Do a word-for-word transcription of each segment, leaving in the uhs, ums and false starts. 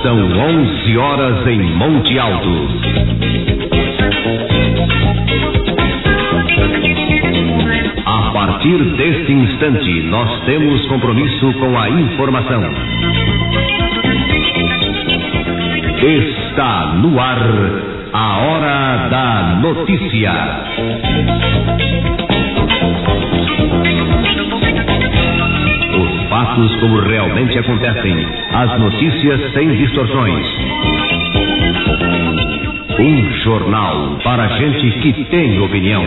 São onze horas em Monte Alto. A partir deste instante, nós temos compromisso com a informação. Está no ar a Hora da Notícia. Os fatos como realmente acontecem, as notícias sem distorções. Um jornal para gente que tem opinião.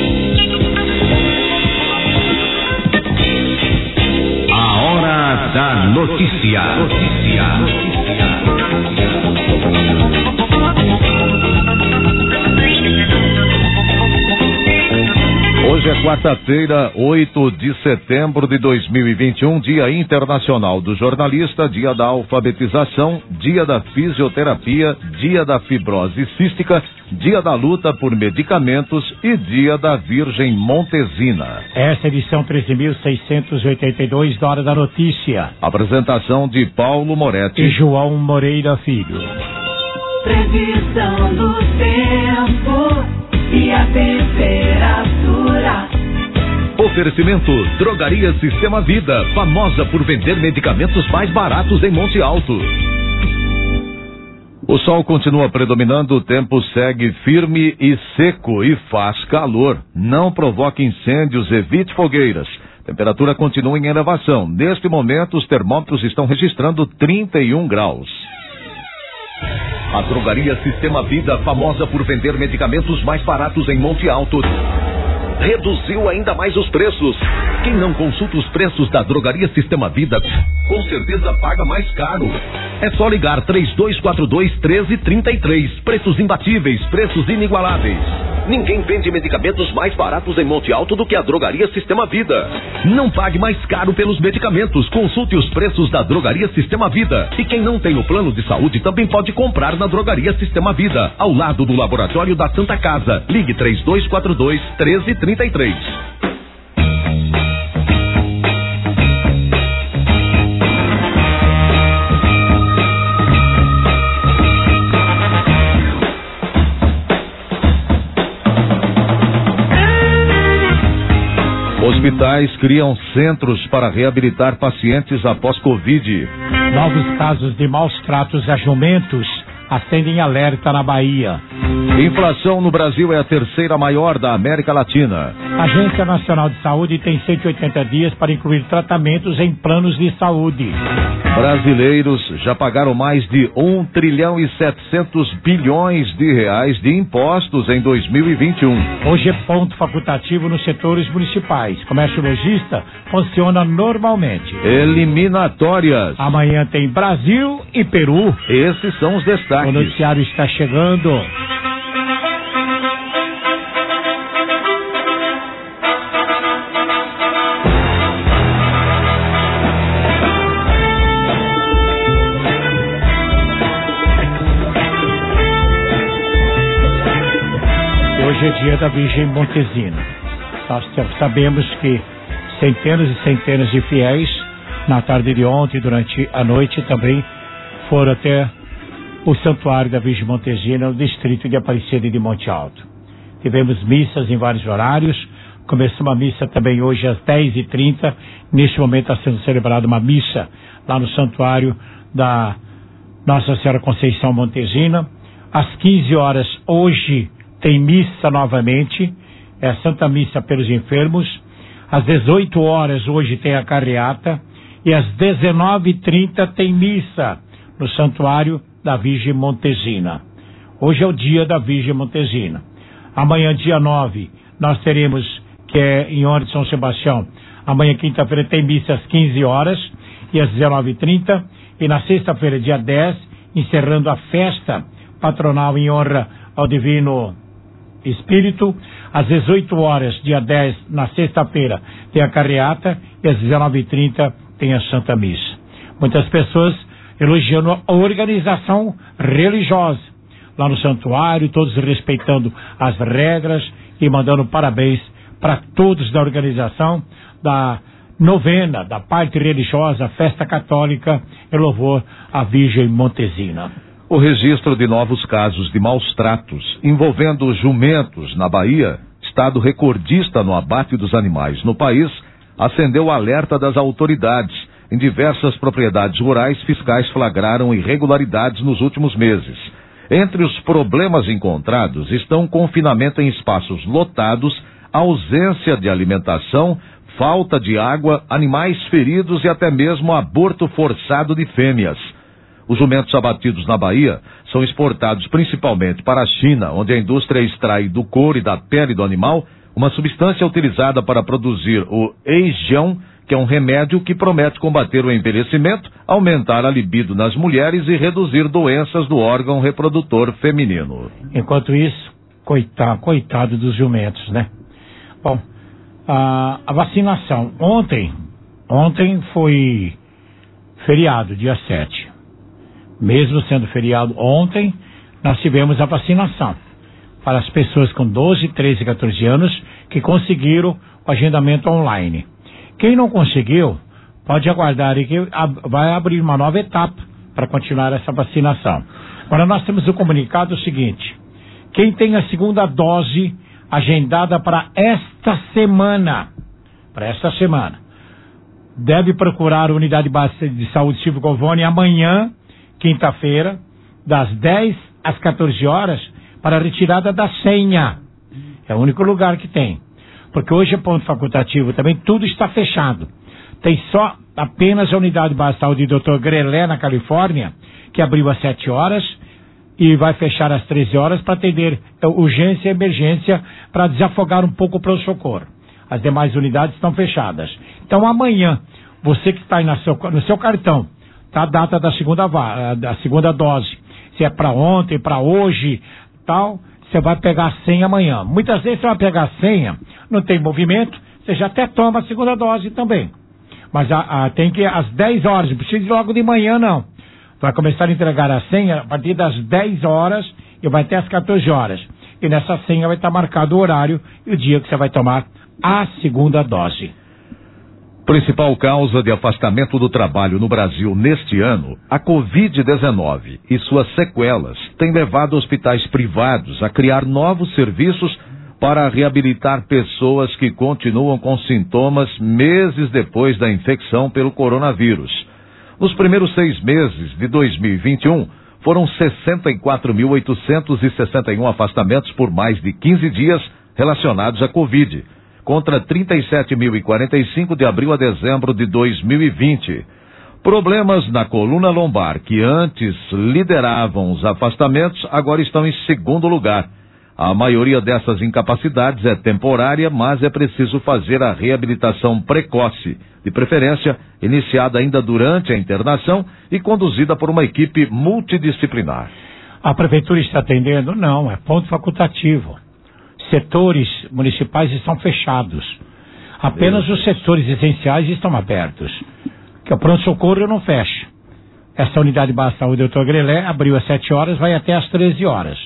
A Hora da Notícia. Notícia. Hoje é quarta-feira, oito de setembro de dois mil e vinte e um, Dia Internacional do Jornalista, Dia da Alfabetização, Dia da Fisioterapia, Dia da Fibrose Cística, Dia da Luta por Medicamentos e Dia da Virgem Montesina. Essa é a edição treze mil seiscentos e oitenta e dois da Hora da Notícia. Apresentação de Paulo Moretti e João Moreira Filho. Previsão do tempo e a temperatura. Oferecimento Drogaria Sistema Vida, famosa por vender medicamentos mais baratos em Monte Alto. O sol continua predominando, o tempo segue firme e seco e faz calor. Não provoque incêndios, evite fogueiras. Temperatura continua em elevação. Neste momento, os termômetros estão registrando trinta e um graus. A Drogaria Sistema Vida, famosa por vender medicamentos mais baratos em Monte Alto, reduziu ainda mais os preços. Quem não consulta os preços da Drogaria Sistema Vida, com certeza paga mais caro. É só ligar três dois quatro dois, um três três três. Preços imbatíveis, preços inigualáveis. Ninguém vende medicamentos mais baratos em Monte Alto do que a Drogaria Sistema Vida. Não pague mais caro pelos medicamentos. Consulte os preços da Drogaria Sistema Vida. E quem não tem o plano de saúde também pode comprar na Drogaria Sistema Vida, ao lado do Laboratório da Santa Casa. Ligue três dois quatro dois, um três três três. Hospitais criam centros para reabilitar pacientes após Covid. Novos casos de maus tratos a jumentos acendem alerta na Bahia. Inflação no Brasil é a terceira maior da América Latina. A Agência Nacional de Saúde tem cento e oitenta dias para incluir tratamentos em planos de saúde. Brasileiros já pagaram mais de um trilhão e setecentos bilhões de reais de impostos em dois mil e vinte e um. Hoje é ponto facultativo nos setores municipais. Comércio lojista funciona normalmente. Eliminatórias. Amanhã tem Brasil e Peru. Esses são os destaques. O noticiário está chegando. Hoje é dia da Virgem Montesina. Nós sabemos que centenas e centenas de fiéis, na tarde de ontem, durante a noite, também foram até o Santuário da Virgem Montesina, no distrito de Aparecida de Monte Alto. Tivemos missas em vários horários. Começou uma missa também hoje às dez e trinta. Neste momento está sendo celebrada uma missa lá no Santuário da Nossa Senhora Conceição Montesina. Às quinze horas hoje tem missa novamente, é a Santa Missa pelos enfermos. Às dezoito horas hoje tem a carreata e às dezenove e trinta tem missa no Santuário da Virgem Montesina. Hoje é o dia da Virgem Montesina. Amanhã, dia nove, nós teremos, que é em honra de São Sebastião, amanhã, quinta-feira, tem missa às quinze horas e às dezenove e trinta. E na sexta-feira, dia dez, encerrando a festa patronal em honra ao Divino Espírito, às dezoito horas, dia dez, na sexta-feira, tem a carreata e às dezenove e trinta tem a Santa Missa. Muitas pessoas elogiando a organização religiosa lá no santuário, todos respeitando as regras e mandando parabéns para todos da organização da novena da parte religiosa, festa católica em louvor à Virgem Montezina. O registro de novos casos de maus tratos envolvendo jumentos na Bahia, estado recordista no abate dos animais no país, acendeu o alerta das autoridades. Em diversas propriedades rurais, fiscais flagraram irregularidades nos últimos meses. Entre os problemas encontrados estão confinamento em espaços lotados, ausência de alimentação, falta de água, animais feridos e até mesmo aborto forçado de fêmeas. Os jumentos abatidos na Bahia são exportados principalmente para a China, onde a indústria extrai do couro e da pele do animal uma substância utilizada para produzir o eijão, que é um remédio que promete combater o envelhecimento, aumentar a libido nas mulheres e reduzir doenças do órgão reprodutor feminino. Enquanto isso, coitado, coitado dos jumentos, né? Bom, a, a vacinação. Ontem, ontem foi feriado, dia sete. Mesmo sendo feriado ontem, nós tivemos a vacinação para as pessoas com doze, treze, quatorze anos que conseguiram o agendamento online. Quem não conseguiu, pode aguardar aí que vai abrir uma nova etapa para continuar essa vacinação. Agora nós temos o comunicado seguinte: quem tem a segunda dose agendada para esta semana, para esta semana, deve procurar a Unidade Básica de Saúde Silvio Govoni amanhã, quinta-feira, das dez às quatorze horas, para a retirada da senha. É o único lugar que tem. Porque hoje é ponto facultativo também, tudo está fechado. Tem só apenas a Unidade Básica de Saúde doutor Grelé, na Califórnia, que abriu às sete horas e vai fechar às treze horas para atender urgência e emergência, para desafogar um pouco o pronto-socorro. As demais unidades estão fechadas. Então amanhã, você que está aí no seu, no seu cartão, tá a data da segunda, da segunda dose. Se é para ontem, para hoje, tal, você vai pegar a senha amanhã. Muitas vezes você vai pegar a senha, não tem movimento, você já até toma a segunda dose também. Mas a, a, tem que ir às dez horas, não precisa ir logo de manhã não. Vai começar a entregar a senha a partir das dez horas e vai até às quatorze horas. E nessa senha vai estar marcado o horário e o dia que você vai tomar a segunda dose. Principal causa de afastamento do trabalho no Brasil neste ano, a covid dezenove e suas sequelas têm levado hospitais privados a criar novos serviços para reabilitar pessoas que continuam com sintomas meses depois da infecção pelo coronavírus. Nos primeiros seis meses de dois mil e vinte e um, foram sessenta e quatro mil oitocentos e sessenta e um afastamentos por mais de quinze dias relacionados à Covid, contra trinta e sete mil e quarenta e cinco de abril a dezembro de dois mil e vinte. Problemas na coluna lombar, que antes lideravam os afastamentos, agora estão em segundo lugar. A maioria dessas incapacidades é temporária, mas é preciso fazer a reabilitação precoce, de preferência iniciada ainda durante a internação e conduzida por uma equipe multidisciplinar. A prefeitura está atendendo? Não, é ponto facultativo. Setores municipais estão fechados. Apenas os setores essenciais estão abertos. Que o pronto-socorro não fecha. Essa unidade básica de saúde doutor Grelé abriu às sete horas, vai até às treze horas.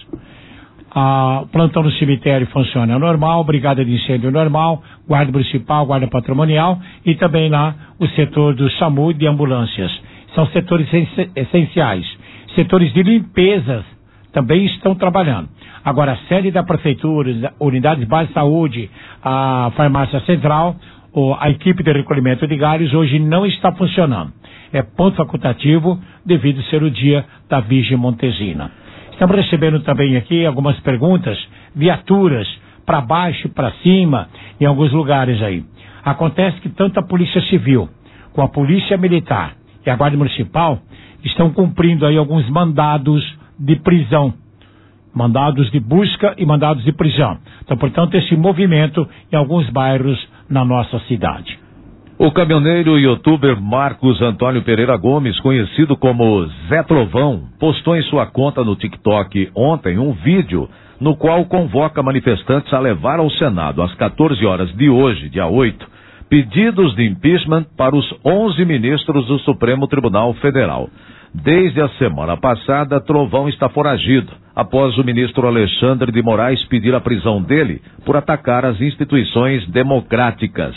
A plantão no cemitério funciona normal, brigada de incêndio normal, guarda municipal, guarda patrimonial e também lá o setor do SAMU e de ambulâncias. São setores essenciais. Setores de limpezas também estão trabalhando. Agora, a sede da prefeitura, unidades básicas de saúde, a farmácia central, a equipe de recolhimento de galhos hoje não está funcionando. É ponto facultativo devido ser o dia da Virgem Montezina. Estamos recebendo também aqui algumas perguntas, viaturas para baixo e para cima, em alguns lugares aí. Acontece que tanto a Polícia Civil, com a Polícia Militar e a Guarda Municipal estão cumprindo aí alguns mandados de prisão. Mandados de busca e mandados de prisão. Então, portanto, esse movimento em alguns bairros na nossa cidade. O caminhoneiro e youtuber Marcos Antônio Pereira Gomes, conhecido como Zé Trovão, postou em sua conta no TikTok ontem um vídeo no qual convoca manifestantes a levar ao Senado às quatorze horas de hoje, dia oito, pedidos de impeachment para os onze ministros do Supremo Tribunal Federal. Desde a semana passada, Trovão está foragido, após o ministro Alexandre de Moraes pedir a prisão dele por atacar as instituições democráticas.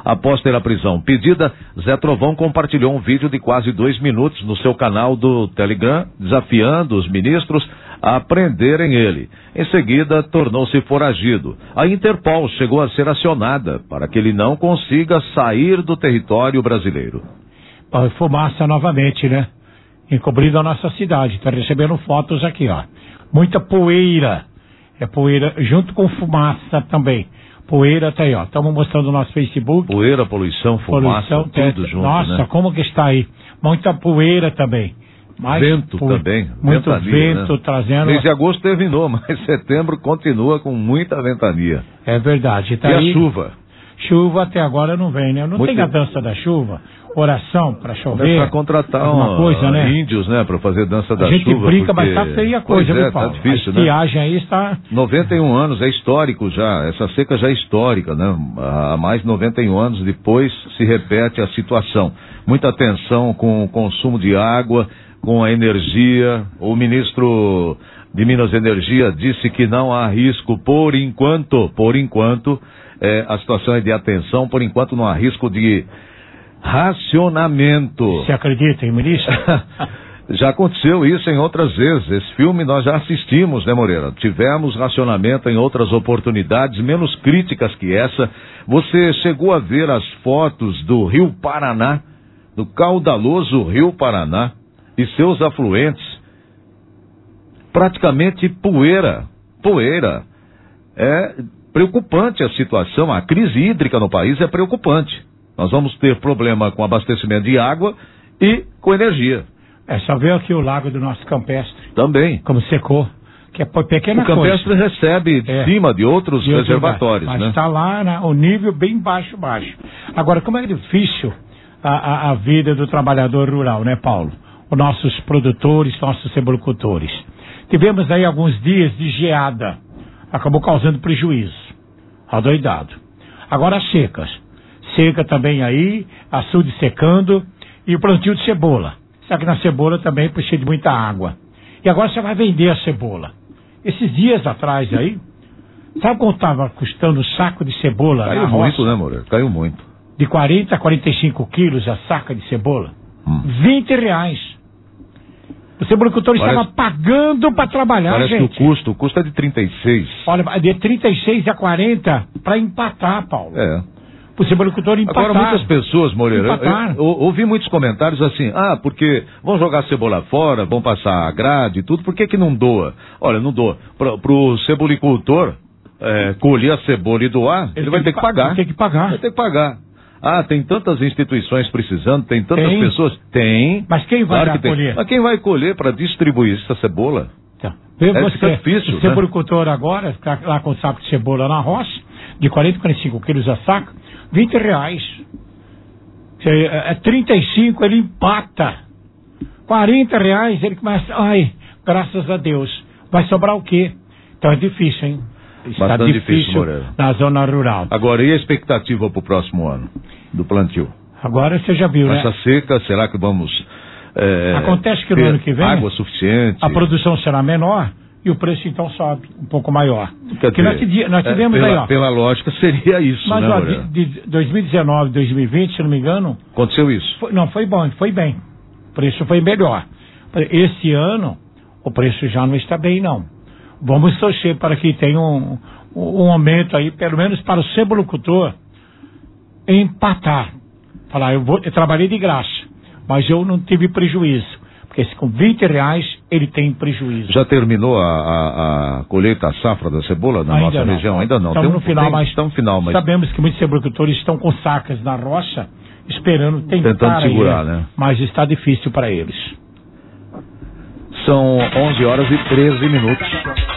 Após ter a prisão pedida, Zé Trovão compartilhou um vídeo de quase dois minutos no seu canal do Telegram, desafiando os ministros a prenderem ele. Em seguida, tornou-se foragido. A Interpol chegou a ser acionada para que ele não consiga sair do território brasileiro. Fumaça novamente, né? Encobrindo a nossa cidade. Está recebendo fotos aqui, ó. Muita poeira. É poeira junto com fumaça também. Poeira tá aí, ó. Estamos mostrando no nosso Facebook. Poeira, poluição, fumaça, poluição, tudo é, junto, nossa, né? como que está aí. Muita poeira também. Mais vento poeira, também. Muito ventania, vento, né? trazendo... Mês de agosto terminou, mas setembro continua com muita ventania. É verdade. Tá e aí, a chuva? Chuva até agora não vem, né? Não Muito... tem a dança da chuva? Oração para chover? É para contratar alguma um, coisa, né? índios, né? Para fazer dança da chuva. A gente chuva, brinca, porque... mas tá feia a coisa, pois é, viu, Paulo? tá difícil, a né? estiagem aí está... noventa e um anos, é histórico já. Essa seca já é histórica, né? Há mais de noventa e um anos depois se repete a situação. Muita atenção com o consumo de água, com a energia. O ministro de Minas e Energia disse que não há risco por enquanto, por enquanto, é, a situação é de atenção, por enquanto não há risco de racionamento. Você acredita em ministro? Já aconteceu isso em outras vezes. Esse filme nós já assistimos, né, Moreira? Tivemos racionamento em outras oportunidades, menos críticas que essa. Você chegou a ver as fotos do Rio Paraná, do caudaloso Rio Paraná e seus afluentes? Praticamente poeira, poeira. É preocupante a situação, a crise hídrica no país é preocupante. Nós vamos ter problema com abastecimento de água e com energia. É só ver aqui o lago do nosso campestre. Também. Como secou. Que é pequena o campestre coisa. recebe de é. cima de outros de reservatórios, mas né? está lá na, o nível bem baixo, baixo. Agora, como é difícil a, a, a vida do trabalhador rural, né, Paulo? Os nossos produtores, nossos sebulcultores. Tivemos aí alguns dias de geada. Acabou causando prejuízo. Adoidado. Agora as secas. Seca também aí, açude secando e o plantio de cebola. Só que na cebola também precisa de muita água. E agora você vai vender a cebola. Esses dias atrás aí, sabe quanto estava custando o saco de cebola? Caiu muito, né, Moreira? Caiu muito. De quarenta a quarenta e cinco quilos a saca de cebola. Hum. vinte reais. O sebulcultor estava pagando para trabalhar, parece gente. que o custo, o custo é de trinta e seis. Olha, de trinta e seis a quarenta para empatar, Paulo. É. O sebulcultor empatar. Agora muitas pessoas, Moreira, eu, eu, eu, ouvi muitos comentários assim, ah, porque vão jogar cebola fora, vão passar a grade e tudo, por que que não doa? Olha, não doa. Para o sebulcultor é, colher a cebola e doar, ele, ele vai ter que pagar. Tem que pagar. Vai ter que pagar. Ah, tem tantas instituições precisando, tem tantas tem. pessoas. Tem. Mas quem vai claro que colher? Mas quem vai colher para distribuir essa cebola? Tá. Vê é, você, fica difícil, o né? sebulcultor agora, fica lá com o saco de cebola na roça, de quarenta a quarenta e cinco quilos a saco, vinte reais. É trinta e cinco, ele empata. quarenta reais, ele começa, ai, graças a Deus. Vai sobrar o quê? Então é difícil, hein? Está Bastante difícil, difícil, Moreira. Na zona rural. Agora, e a expectativa para o próximo ano do plantio? Agora você já viu, Com né? essa seca, será que vamos... É, Acontece que no ano que vem... água suficiente. A produção será menor e o preço então sobe, um pouco maior. Quer Porque dizer, nós, nós tivemos é, pela, aí, ó... Pela lógica, seria isso, mas, né, ó, Moreira? de, de dois mil e dezenove, dois mil e vinte, se não me engano... Aconteceu isso? Foi, não, foi bom, foi bem. O preço foi melhor. Esse ano, o preço já não está bem, não. Vamos torcer para que tenha um, um aumento aí, pelo menos para o sebulcultor, empatar. Falar, eu, vou, eu trabalhei de graça, mas eu não tive prejuízo. Porque com vinte reais ele tem prejuízo. Já terminou a, a, a colheita, a safra da cebola na Ainda nossa não. região? Ainda não. Estamos tem um, no final, tem, mas, estamos no final, mas sabemos que muitos sebulcultores estão com sacas na roça, esperando tentar tentando segurar, aí, né? Mas está difícil para eles. São onze horas e treze minutos.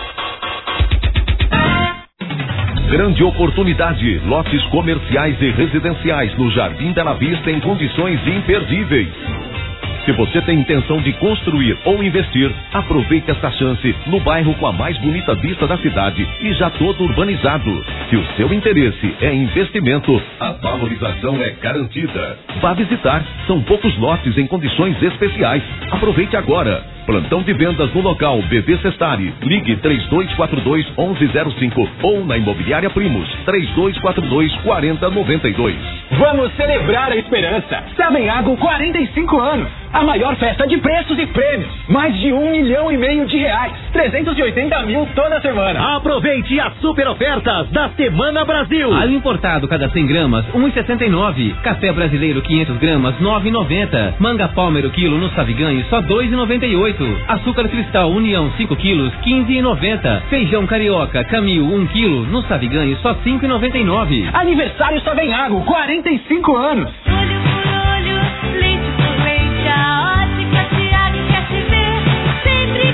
Grande oportunidade, lotes comerciais e residenciais no Jardim Bela Vista em condições imperdíveis. Se você tem intenção de construir ou investir, aproveite esta chance no bairro com a mais bonita vista da cidade e já todo urbanizado. Se o seu interesse é investimento, a valorização é garantida. Vá visitar, são poucos lotes em condições especiais. Aproveite agora. Plantão de vendas no local B V Sestari. Ligue três dois quatro dois, onze zero cinco ou na Imobiliária Primos, três dois quatro dois, quatro zero nove dois. Vamos celebrar a esperança. Savenhago, quarenta e cinco anos. A maior festa de preços e prêmios. Mais de um milhão e meio de reais. trezentos e oitenta mil toda semana. Aproveite as super ofertas da Semana Brasil. Alho importado cada cem gramas, um real e sessenta e nove. Café brasileiro quinhentas gramas, nove reais e noventa centavos. Manga Palmer quilo no Saviganho, só dois reais e noventa e oito centavos. Açúcar Cristal União cinco quilos, quinze reais e noventa centavos. Feijão Carioca Camil um quilo no Saviganho, só cinco reais e noventa e nove centavos. Aniversário Savenhago, quarenta e cinco anos. Olho por olho, leite por leite, a ótica Tiago quer te ver, sempre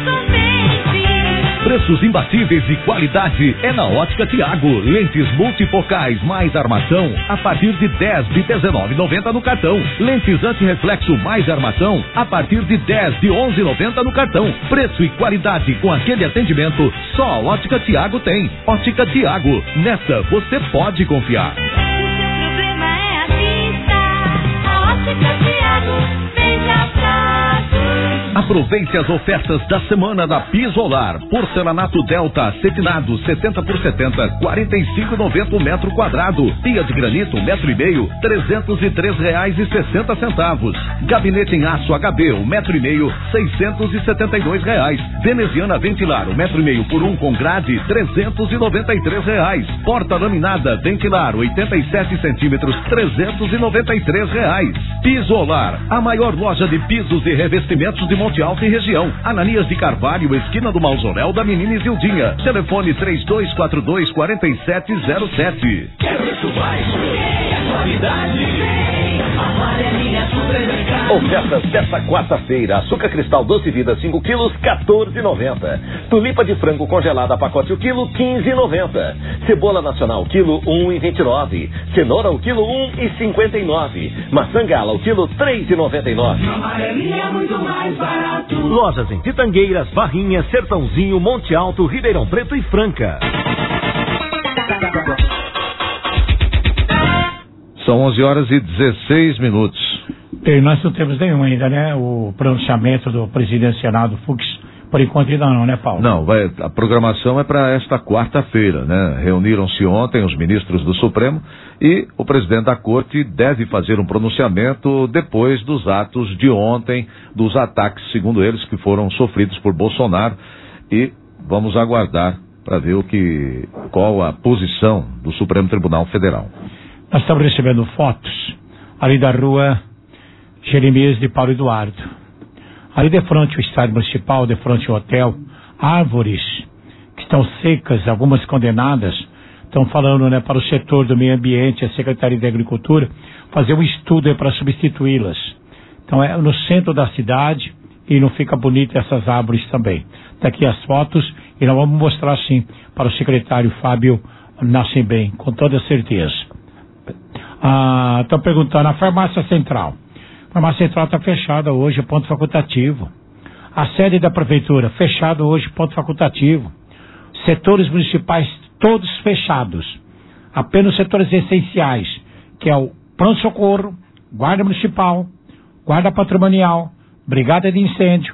contente. Preços imbatíveis e qualidade é na Ótica Tiago. Lentes multifocais mais armação a partir de dez de dezenove reais e noventa centavos no cartão. Lentes antirreflexo mais armação a partir de dez de onze reais e noventa centavos no cartão. Preço e qualidade com aquele atendimento só a Ótica Tiago tem. Ótica Tiago, nessa você pode confiar. O seu problema é a vista, a ótica Tiago, veja fácil. Aproveite as ofertas da semana da Pisolar. Porcelanato Delta cetinado setenta por setenta, quarenta e cinco reais e noventa centavos o metro quadrado. Pia de granito, metro e meio, trezentos e três reais e sessenta centavos. Gabinete em aço H B, um metro e meio, seiscentos e setenta e dois reais. Veneziana ventilar, um metro e meio por um com grade, trezentos e noventa e três reais. Porta laminada ventilar, oitenta e sete centímetros, trezentos e noventa e três reais. Pisolar, a maior loja de pisos e revestimentos de Monte Alto e região. Ananias de Carvalho, esquina do Mausoléu da Menina Isildinha. Telefone três dois quatro dois, quatro sete zero sete. Quer preço baixo? É qualidade. Amarelinha Supermercado. Ofertas desta quarta-feira. Açúcar cristal doce vida cinco quilos, quatorze reais e noventa centavos. Tulipa de frango congelada pacote o quilo, quinze reais e noventa centavos. Cebola nacional quilo, um real e vinte e nove centavos. Cenoura o quilo, um real e cinquenta e nove centavos. Maçã gala o quilo, três reais e noventa e nove centavos. Amarelinha é muito mais barato. Lojas em Pitangueiras, Barrinha, Sertãozinho, Monte Alto, Ribeirão Preto e Franca. São onze horas e dezesseis minutos. E nós não temos nenhum ainda, né? O pronunciamento do presidente do Senado, Fux, por enquanto ainda não, né, Paulo? Não, vai, a programação é para esta quarta-feira, né? Reuniram-se ontem os ministros do Supremo e o presidente da Corte deve fazer um pronunciamento depois dos atos de ontem, dos ataques, segundo eles, que foram sofridos por Bolsonaro, e vamos aguardar para ver o que, qual a posição do Supremo Tribunal Federal. Nós estamos recebendo fotos ali da rua Jeremias de Paulo Eduardo. Ali de frente ao estádio municipal, de frente ao hotel, árvores que estão secas, algumas condenadas, estão falando, né, para o setor do meio ambiente, a Secretaria de Agricultura, fazer um estudo para substituí-las. Então é no centro da cidade e não fica bonito essas árvores também. Está aqui as fotos e nós vamos mostrar sim para o secretário Fábio Nascimento, com toda certeza. Ah, estão perguntando, a farmácia central. A farmácia central está fechada hoje, ponto facultativo. A sede da prefeitura, fechada hoje, ponto facultativo. Setores municipais, todos fechados. Apenas setores essenciais, que é o pronto-socorro, guarda municipal, guarda patrimonial, brigada de incêndio,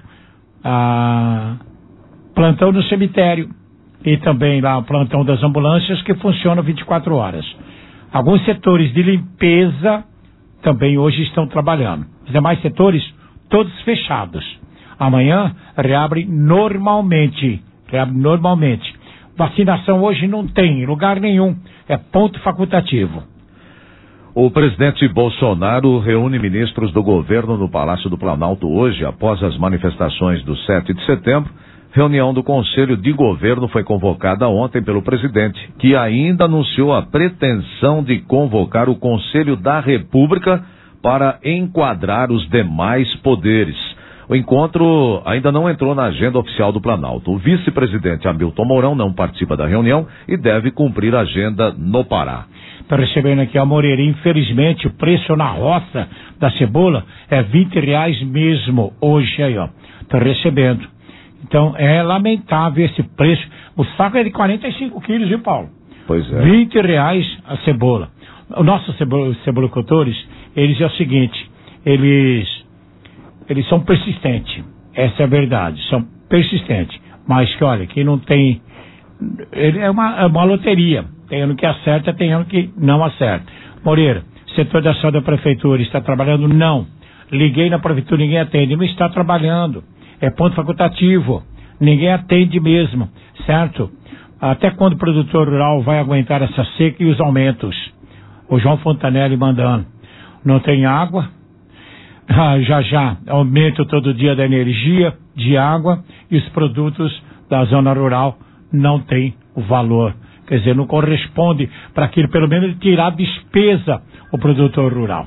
ah, plantão no cemitério e também lá o plantão das ambulâncias, que funciona vinte e quatro horas. Alguns setores de limpeza também hoje estão trabalhando. Os demais setores, todos fechados. Amanhã reabre normalmente. Reabre normalmente. Vacinação hoje não tem em lugar nenhum. É ponto facultativo. O presidente Bolsonaro reúne ministros do governo no Palácio do Planalto hoje, após as manifestações do sete de setembro. Reunião do Conselho de Governo foi convocada ontem pelo presidente, que ainda anunciou a pretensão de convocar o Conselho da República para enquadrar os demais poderes. O encontro ainda não entrou na agenda oficial do Planalto. O vice-presidente Hamilton Mourão não participa da reunião e deve cumprir a agenda no Pará. Está recebendo aqui a Moreira. Infelizmente, o preço na roça da cebola é vinte reais mesmo hoje aí, ó. Está recebendo. Então, é lamentável esse preço. O saco é de quarenta e cinco quilos, viu, Paulo? Pois é. vinte reais a cebola. Os nossos cebola, cebolicultores, eles é o seguinte, eles, eles são persistentes. Essa é a verdade, são persistentes. Mas que, olha, que não tem... Ele é uma, é uma loteria. Tem ano que acerta, tem ano que não acerta. Moreira, setor da saúde da prefeitura está trabalhando? Não. Liguei na prefeitura, ninguém atende. Não está trabalhando. É ponto facultativo. Ninguém atende mesmo, certo? Até quando o produtor rural vai aguentar essa seca e os aumentos? O João Fontanelli mandando. Não tem água. Ah, já já aumento todo dia da energia, de água, e os produtos da zona rural não têm o valor. Quer dizer, não corresponde para aquilo, pelo menos tirar despesa o produtor rural.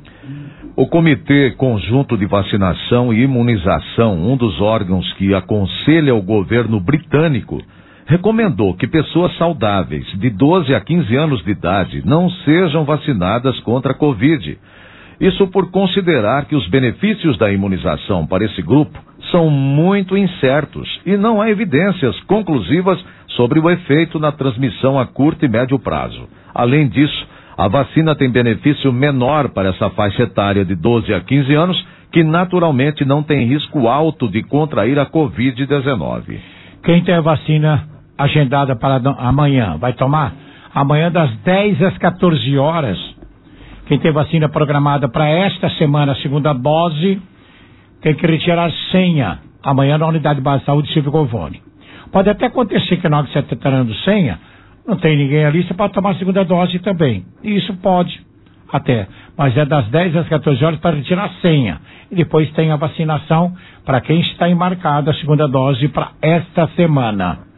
O Comitê Conjunto de Vacinação e Imunização, um dos órgãos que aconselha o governo britânico, recomendou que pessoas saudáveis de doze a quinze anos de idade não sejam vacinadas contra a Covid. Isso por considerar que os benefícios da imunização para esse grupo são muito incertos e não há evidências conclusivas sobre o efeito na transmissão a curto e médio prazo. Além disso, a vacina tem benefício menor para essa faixa etária de doze a quinze anos, que naturalmente não tem risco alto de contrair a covid dezenove. Quem tem a vacina agendada para amanhã, vai tomar? Amanhã das dez às quatorze horas. Quem tem vacina programada para esta semana, a segunda dose, tem que retirar senha amanhã na unidade básica de saúde Silvio Govone. Pode até acontecer que na hora que você está tirando senha, não tem ninguém ali, você pode tomar a segunda dose também. Isso pode, até. Mas é das dez às quatorze horas para retirar a senha. E depois tem a vacinação para quem está embarcado a segunda dose para esta semana.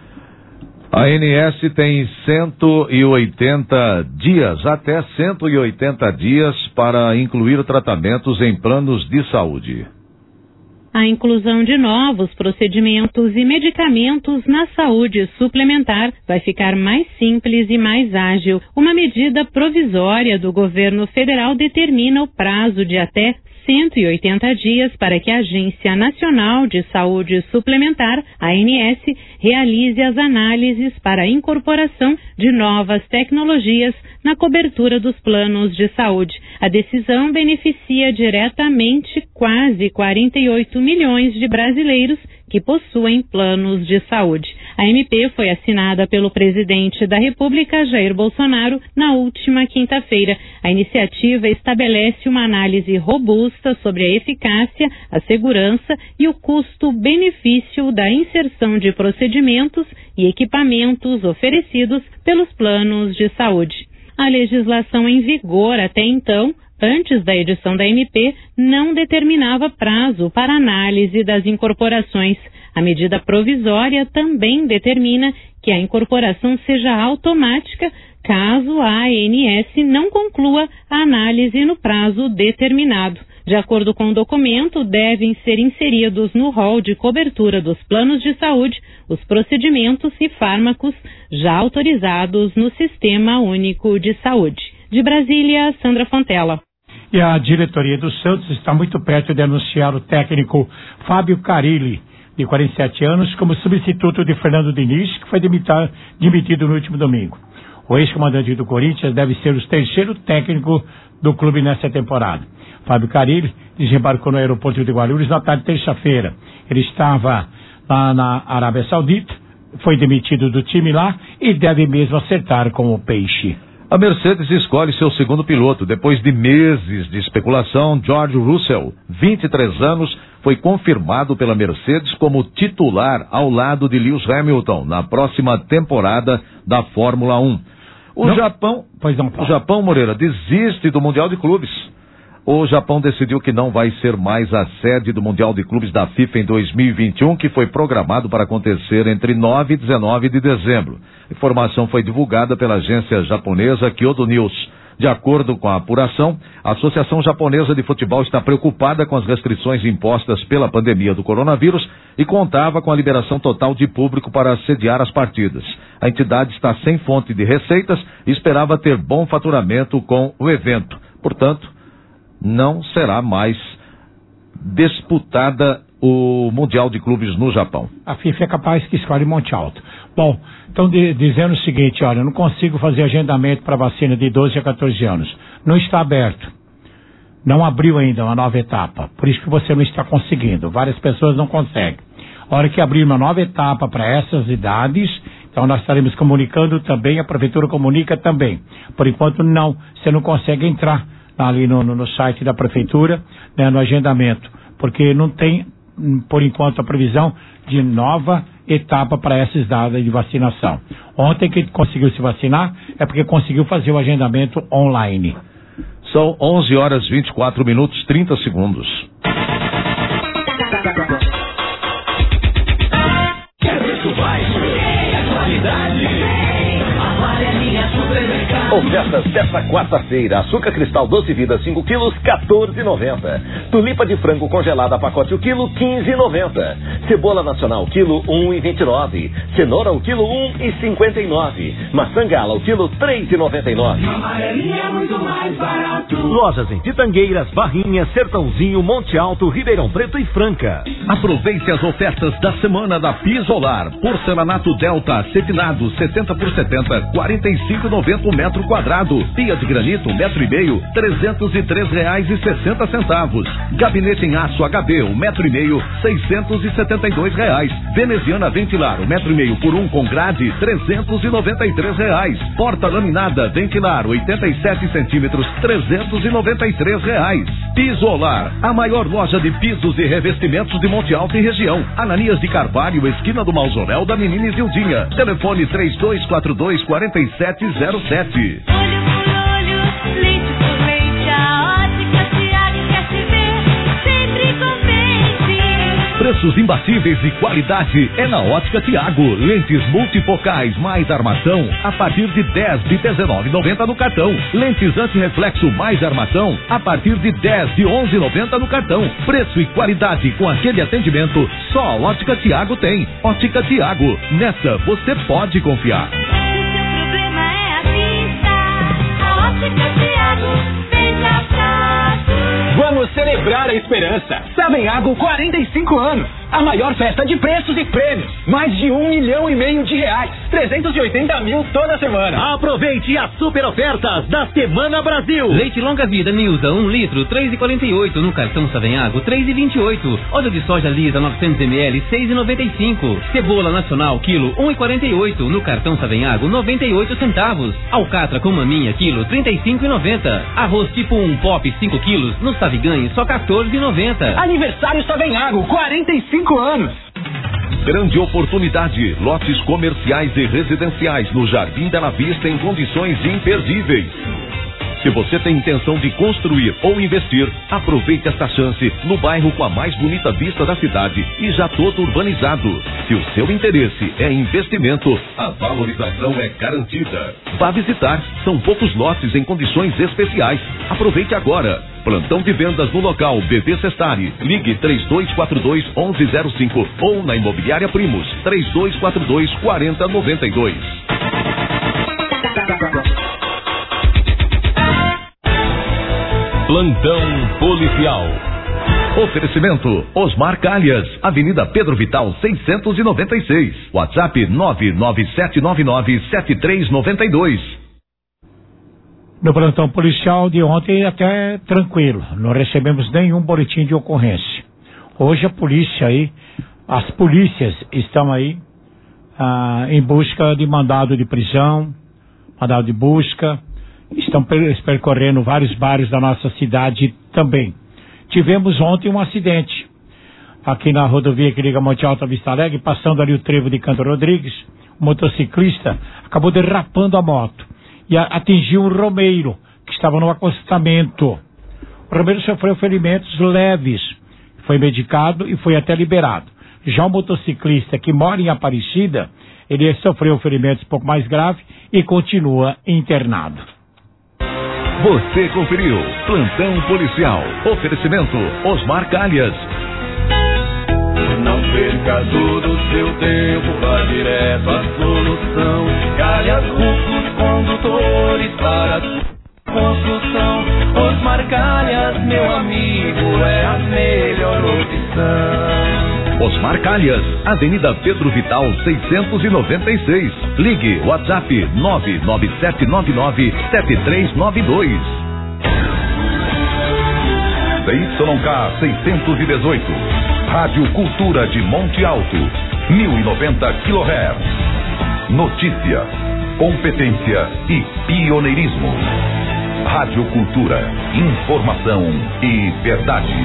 A A N S tem cento e oitenta dias, até cento e oitenta dias, para incluir tratamentos em planos de saúde. A inclusão de novos procedimentos e medicamentos na saúde suplementar vai ficar mais simples e mais ágil. Uma medida provisória do governo federal determina o prazo de até cento e oitenta dias para que a Agência Nacional de Saúde Suplementar, A N S, realize as análises para a incorporação de novas tecnologias na cobertura dos planos de saúde. A decisão beneficia diretamente quase quarenta e oito milhões de brasileiros que possuem planos de saúde. A M P foi assinada pelo presidente da República, Jair Bolsonaro, na última quinta-feira. A iniciativa estabelece uma análise robusta sobre a eficácia, a segurança e o custo-benefício da inserção de procedimentos e equipamentos oferecidos pelos planos de saúde. A legislação em vigor até então, antes da edição da M P, não determinava prazo para análise das incorporações. A medida provisória também determina que a incorporação seja automática caso a A N S não conclua a análise no prazo determinado. De acordo com o documento, devem ser inseridos no rol de cobertura dos planos de saúde os procedimentos e fármacos já autorizados no Sistema Único de Saúde. De Brasília, Sandra Fontela. E a diretoria do Santos está muito perto de anunciar o técnico Fábio Carilli, de quarenta e sete anos, como substituto de Fernando Diniz, que foi demitar, demitido no último domingo. O ex-comandante do Corinthians deve ser o terceiro técnico do clube nessa temporada. Fábio Carilli desembarcou no aeroporto de Guarulhos na tarde de terça-feira. Ele estava lá na Arábia Saudita, foi demitido do time lá e deve mesmo acertar com o Peixe. A Mercedes escolhe seu segundo piloto. Depois de meses de especulação, George Russell, vinte e três anos, foi confirmado pela Mercedes como titular ao lado de Lewis Hamilton na próxima temporada da Fórmula um. O não, Japão, pois não, o Japão, Moreira, desiste do Mundial de Clubes. O Japão decidiu que não vai ser mais a sede do Mundial de Clubes da FIFA em dois mil e vinte e um, que foi programado para acontecer entre nove e dezenove de dezembro. A informação foi divulgada pela agência japonesa Kyodo News. De acordo com a apuração, a Associação Japonesa de Futebol está preocupada com as restrições impostas pela pandemia do coronavírus e contava com a liberação total de público para sediar as partidas. A entidade está sem fonte de receitas e esperava ter bom faturamento com o evento. Portanto, não será mais disputada o Mundial de Clubes no Japão. A FIFA é capaz que escolhe Monte Alto. Bom, estão dizendo o seguinte, olha, eu não consigo fazer agendamento para vacina de doze a quatorze anos. Não está aberto. não abriu ainda uma nova etapa, por isso que você não está conseguindo, várias pessoas não conseguem. A hora que abrir uma nova etapa para essas idades, então nós estaremos comunicando também, a prefeitura comunica também. Por enquanto não, você não consegue entrar ali no, no, no site da prefeitura, né, no agendamento, porque não tem, por enquanto, a previsão de nova etapa para essa idade de vacinação. Ontem que conseguiu se vacinar é porque conseguiu fazer o agendamento online. São onze horas, vinte e quatro minutos, trinta segundos. Quer preço baixo? É qualidade. Amarelinha Supermercado. Ofertas desta quarta-feira. Açúcar cristal doze vidas cinco quilos, quatorze reais e noventa centavos. Tulipa de frango congelada pacote o quilo, quinze reais e noventa centavos. Cebola nacional quilo, um real e vinte e nove centavos. Cenoura o quilo, um real e cinquenta e nove centavos. Maçã gala o quilo, três reais e noventa e nove centavos. Amarelinha é muito mais barato. Lojas em Pitangueiras, Barrinha, Sertãozinho, Monte Alto, Ribeirão Preto e Franca. Aproveite as ofertas da semana da Pisolar. Porcelanato Delta, cetinado, setenta por setenta, quarenta e cinco reais e noventa centavos o metro quadrado. Pia de granito, um metro e meio, trezentos e três reais e sessenta centavos. Gabinete em aço H B, um metro e meio, seiscentos e setenta e dois reais. Veneziana Ventilar, um metro e meio por um com grade, trezentos e noventa e três reais. Porta laminada Ventilar, oitenta e sete centímetros, trezentos e noventa e três reais. Pisolar, a maior loja de pisos e revestimentos de Monte Alto e região. Ananias de Carvalho, esquina do Mausoléu da Menina Isildinha. Telefone três dois quatro dois, quatro sete zero sete. Olho por olho, leite por leite, a ótica Tiago quer te ver, sempre contente. Preços imbatíveis e qualidade é na Ótica Tiago. Lentes multifocais mais armação a partir de dez de dezenove reais e noventa centavos no cartão. Lentes antirreflexo mais armação a partir de dez de onze reais e noventa centavos no cartão. Preço e qualidade com aquele atendimento só a Ótica Tiago tem. Ótica Tiago, nessa você pode confiar. Vamos celebrar a esperança. Savenhago quarenta e cinco anos. A maior festa de preços e prêmios. Mais de um milhão e meio de reais. trezentos e oitenta mil toda semana. Aproveite as super ofertas da Semana Brasil. Leite longa vida Nilza, um litro, três reais e quarenta e oito. No cartão Savenhago, três reais e vinte e oito. Óleo de soja lisa, novecentos mililitros, seis reais e noventa e cinco. Cebola nacional, quilo, um real e quarenta e oito. No cartão Savenhago, noventa e oito centavos. Alcatra com maminha, quilo, trinta e cinco reais e noventa centavos. Arroz tipo um pop, cinco quilos. No Saviganho, só quatorze reais e noventa centavos. Aniversário Savenhago, quarenta e cinco anos. Grande oportunidade. Lotes comerciais e residenciais no Jardim Bela Vista em condições imperdíveis. Se você tem intenção de construir ou investir, aproveite esta chance no bairro com a mais bonita vista da cidade e já todo urbanizado. Se o seu interesse é investimento, a valorização é garantida. Vá visitar, são poucos lotes em condições especiais. Aproveite agora. Plantão de vendas no local B V Cestari. Ligue três dois quatro dois, um um zero cinco ou na Imobiliária Primos três dois quatro dois, quatro zero nove dois. Plantão policial. Oferecimento Osmar Calhas, Avenida Pedro Vital seiscentos e noventa e seis. WhatsApp nove nove sete nove nove sete três nove dois. No plantão policial de ontem até tranquilo, não recebemos nenhum boletim de ocorrência. Hoje a polícia aí, as polícias estão aí ah, em busca de mandado de prisão, mandado de busca, estão percorrendo vários bairros da nossa cidade também. Tivemos ontem um acidente aqui na rodovia que liga Monte Alto a Vista Alegre, passando ali o trevo de Canto Rodrigues, o motociclista acabou derrapando a moto e atingiu um romeiro que estava no acostamento. O romeiro sofreu ferimentos leves, foi medicado e foi até liberado. Já o motociclista que mora em Aparecida, ele sofreu ferimentos um pouco mais graves e continua internado. Você conferiu Plantão Policial. Oferecimento Osmar Calhas. Não perca todo o seu tempo, vá direto à solução. Calhas Rufos, condutores para a construção. Osmar Calhas, meu amigo, é a melhor opção. Osmar Calhas, Avenida Pedro Vital seiscentos e noventa e seis. Ligue WhatsApp nove nove sete nove nove sete três nove dois. Y K seiscentos e dezoito. Rádio Cultura de Monte Alto, mil e noventa quilohertz. Notícia, competência e pioneirismo. Rádio Cultura, informação e verdade.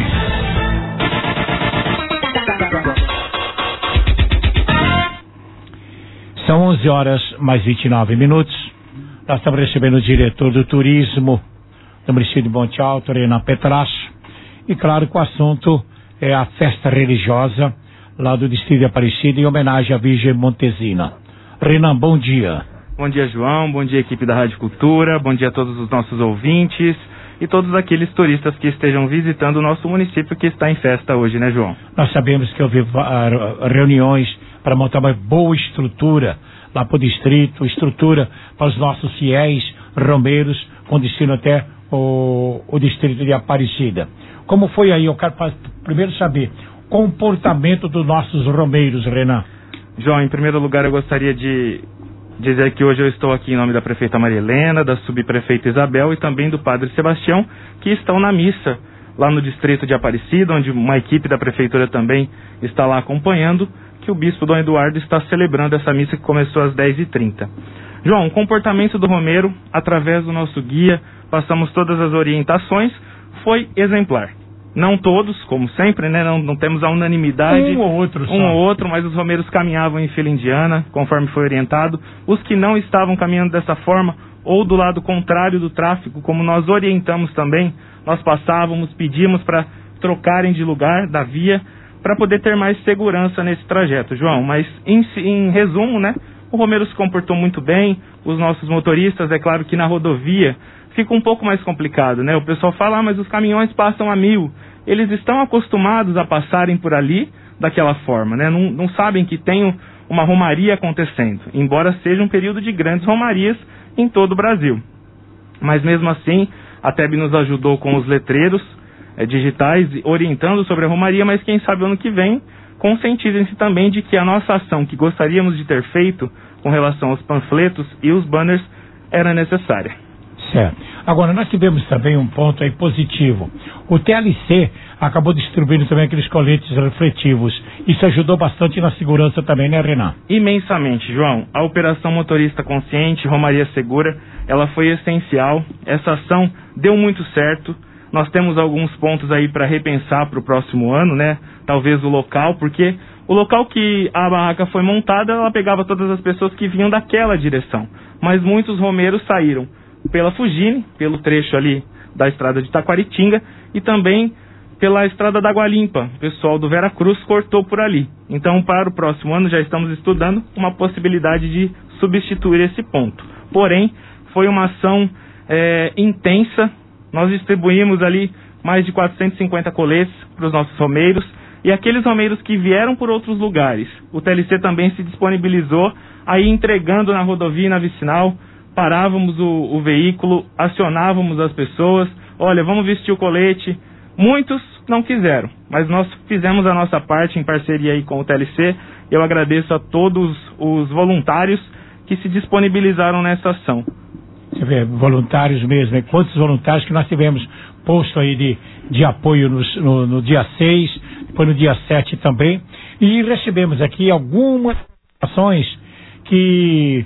São onze horas mais vinte e nove minutos. Nós estamos recebendo o diretor do turismo do município de Monte Alto, Renan Petrasso. E claro que o assunto é a festa religiosa lá do distrito de Aparecida em homenagem à Virgem Montezina. Renan, bom dia. Bom dia, João. Bom dia, equipe da Rádio Cultura. Bom dia a todos os nossos ouvintes e todos aqueles turistas que estejam visitando o nosso município que está em festa hoje, né, João? Nós sabemos que houve uh, reuniões para montar uma boa estrutura lá para o distrito, estrutura para os nossos fiéis romeiros, com destino até o, o distrito de Aparecida. Como foi aí? Eu quero primeiro saber o comportamento dos nossos romeiros, Renan. João, em primeiro lugar eu gostaria de dizer que hoje eu estou aqui em nome da prefeita Maria Helena, da subprefeita Isabel e também do padre Sebastião, que estão na missa lá no distrito de Aparecida, onde uma equipe da prefeitura também está lá acompanhando, que o bispo Dom Eduardo está celebrando essa missa que começou às dez e trinta. João, o comportamento do romeiro, através do nosso guia, passamos todas as orientações, foi exemplar. Não todos, como sempre, né? Não, não temos a unanimidade. Um ou outro só. Um ou outro, mas os romeiros caminhavam em fila indiana, conforme foi orientado. Os que não estavam caminhando dessa forma, ou do lado contrário do tráfego, como nós orientamos também, nós passávamos, pedimos para trocarem de lugar, da via, para poder ter mais segurança nesse trajeto, João. Mas, em, em resumo, né? O romeiro se comportou muito bem, os nossos motoristas, é claro que na rodovia fica um pouco mais complicado, né? O pessoal fala, ah, mas os caminhões passam a mil. Eles estão acostumados a passarem por ali daquela forma, né? Não, não sabem que tem uma romaria acontecendo, embora seja um período de grandes romarias em todo o Brasil. Mas mesmo assim, a T E B nos ajudou com os letreiros é, digitais, orientando sobre a romaria, mas quem sabe ano que vem, conscientizem-se também de que a nossa ação que gostaríamos de ter feito com relação aos panfletos e os banners era necessária. Certo. Agora, nós tivemos também um ponto aí positivo. O T L C acabou distribuindo também aqueles coletes refletivos. Isso ajudou bastante na segurança também, né, Renan? Imensamente, João. A Operação Motorista Consciente, Romaria Segura, ela foi essencial. Essa ação deu muito certo. Nós temos alguns pontos aí para repensar para o próximo ano, né? Talvez o local, porque o local que a barraca foi montada, ela pegava todas as pessoas que vinham daquela direção. Mas muitos romeiros saíram pela Fugine, pelo trecho ali da estrada de Taquaritinga e também pela estrada da Água Limpa. O pessoal do Vera Cruz cortou por ali. Então, para o próximo ano, já estamos estudando uma possibilidade de substituir esse ponto. Porém, foi uma ação é, intensa. Nós distribuímos ali mais de quatrocentos e cinquenta coletes para os nossos romeiros e aqueles romeiros que vieram por outros lugares. O T L C também se disponibilizou aí entregando na rodovia e na vicinal. Parávamos o, o veículo, acionávamos as pessoas, olha, vamos vestir o colete. Muitos não quiseram, mas nós fizemos a nossa parte em parceria aí com o T L C. Eu agradeço a todos os voluntários que se disponibilizaram nessa ação. Você vê, voluntários mesmo, né? Quantos voluntários que nós tivemos posto aí de, de apoio no, no, no dia seis, depois no dia sete também, e recebemos aqui algumas ações que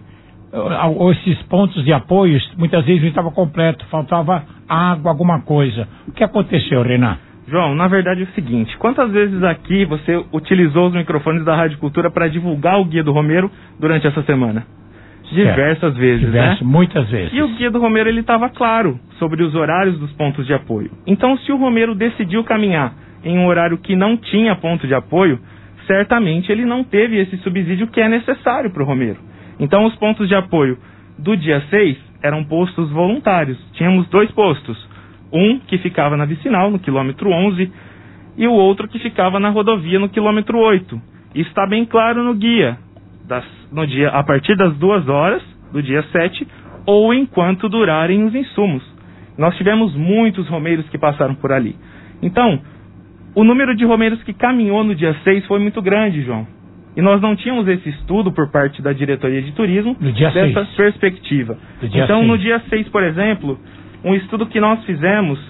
esses pontos de apoio muitas vezes não estavam completos, faltava água, alguma coisa. O que aconteceu, Renan? João, na verdade é o seguinte, quantas vezes aqui você utilizou os microfones da Rádio Cultura para divulgar o Guia do Romeiro durante essa semana? Diversas vezes, Diversas, né? Muitas vezes. E o Guia do Romeiro, ele estava claro sobre os horários dos pontos de apoio. Então, se o romeiro decidiu caminhar em um horário que não tinha ponto de apoio, certamente ele não teve esse subsídio que é necessário para o romeiro. Então, os pontos de apoio do dia seis eram postos voluntários. Tínhamos dois postos. Um que ficava na vicinal, no quilômetro onze, e o outro que ficava na rodovia, no quilômetro oito. Isso está bem claro no guia. Das, no dia, a partir das duas horas do dia sete, ou enquanto durarem os insumos. Nós tivemos muitos romeiros que passaram por ali. Então, o número de romeiros que caminhou no dia seis foi muito grande, João. E nós não tínhamos esse estudo por parte da diretoria de turismo dessa perspectiva. Então, no dia seis, por exemplo, um estudo que nós fizemos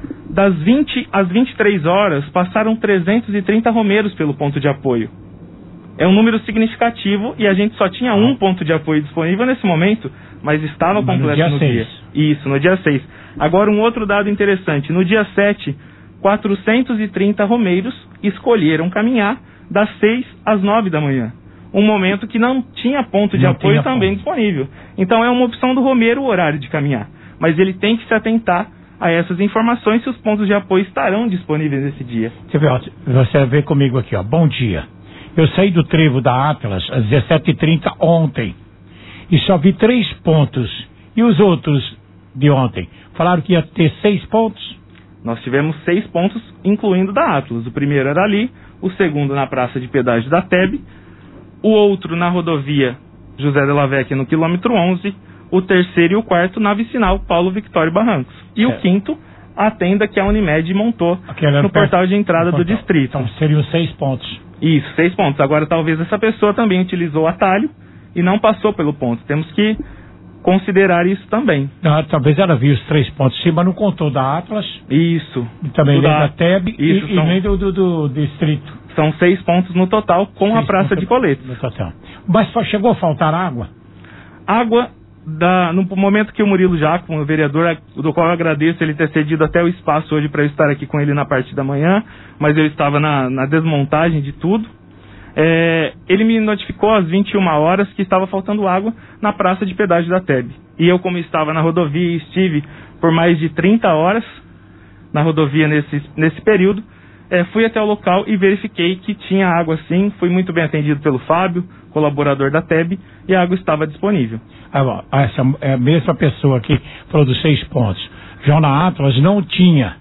Das vinte às vinte e três horas, passaram trezentos e trinta romeiros pelo ponto de apoio. É um número significativo e a gente só tinha um ponto de apoio disponível nesse momento, mas estava mas completo no dia. no seis. dia. Isso, no dia seis. Agora, um outro dado interessante. No dia sete, quatrocentos e trinta romeiros escolheram caminhar das seis às nove da manhã. Um momento que não tinha ponto de Não apoio tinha também ponto. disponível. Então, é uma opção do romeiro o horário de caminhar. Mas ele tem que se atentar a essas informações se os pontos de apoio estarão disponíveis nesse dia. Você vê, ó, você vê comigo aqui, ó. Bom dia. Eu saí do trevo da Atlas às dezessete e trinta ontem e só vi três pontos. E os outros de ontem? Falaram que ia ter seis pontos? Nós tivemos seis pontos, incluindo da Atlas. O primeiro era ali, o segundo na praça de pedágio da T E B, o outro na rodovia José de la Vecchia no quilômetro onze, o terceiro e o quarto na vicinal Paulo Victório Barrancos. E é. o quinto, a tenda que a Unimed montou Aquela no portal perto, de entrada do portal. distrito. Então seriam seis pontos. Isso, seis pontos. Agora talvez essa pessoa também utilizou o atalho e não passou pelo ponto. Temos que considerar isso também. Ah, talvez ela viu os três pontos, sim, mas não contou da Atlas. Isso. E também nem da, da T E B e, isso, e são, nem do, do, do distrito. São seis pontos no total com seis a praça pontos de coletes. No total. Mas só chegou a faltar água? Água, da, no momento que o Murilo Jacomo, o vereador, do qual eu agradeço ele ter cedido até o espaço hoje para eu estar aqui com ele na parte da manhã, mas eu estava na, na desmontagem de tudo. É, ele me notificou às vinte e uma horas que estava faltando água na praça de pedágio da T E B. E eu, como estava na rodovia e estive por mais de trinta horas na rodovia nesse, nesse período, é, fui até o local e verifiquei que tinha água sim. Fui muito bem atendido pelo Fábio, colaborador da T E B, e a água estava disponível. Ah, bom, essa é a mesma pessoa que falou dos seis pontos. Já na Atlas não tinha.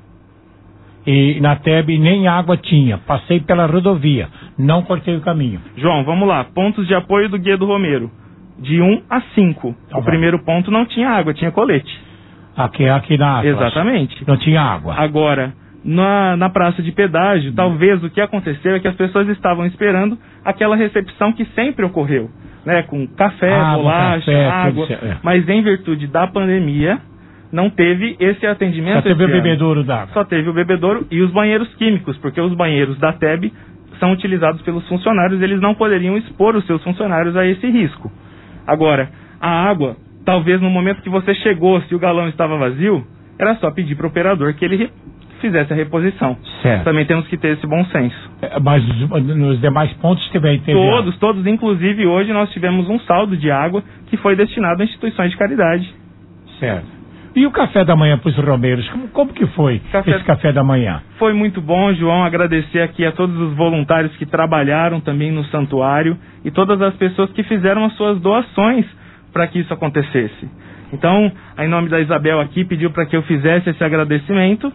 E na T E B nem água tinha. Passei pela rodovia, não cortei o caminho. João, vamos lá. Pontos de apoio do Guia do Romero. De um a cinco. Tá o bom. primeiro ponto não tinha água, tinha colete. Aqui, aqui na Atlas. Exatamente. Não tinha água. Agora, na, na praça de pedágio, hum. talvez o que aconteceu é que as pessoas estavam esperando aquela recepção que sempre ocorreu, né? Com café, água, bolacha, café, água. tudo, é. Mas em virtude da pandemia, não teve esse atendimento. Só teve o esse ano. bebedouro d'água. Só teve o bebedouro e os banheiros químicos, porque os banheiros da T E B são utilizados pelos funcionários, eles não poderiam expor os seus funcionários a esse risco. Agora, a água, talvez no momento que você chegou, se o galão estava vazio, era só pedir para o operador que ele fizesse a reposição. Certo. Também temos que ter esse bom senso. É, mas nos demais pontos também teve Todos, água. todos. Inclusive, hoje nós tivemos um saldo de água que foi destinado a instituições de caridade. Certo. E o café da manhã para os romeiros? Como, como que foi Café... esse café da manhã? Foi muito bom, João. Agradecer aqui a todos os voluntários que trabalharam também no santuário e todas as pessoas que fizeram as suas doações para que isso acontecesse. Então, em nome da Isabel aqui, pediu para que eu fizesse esse agradecimento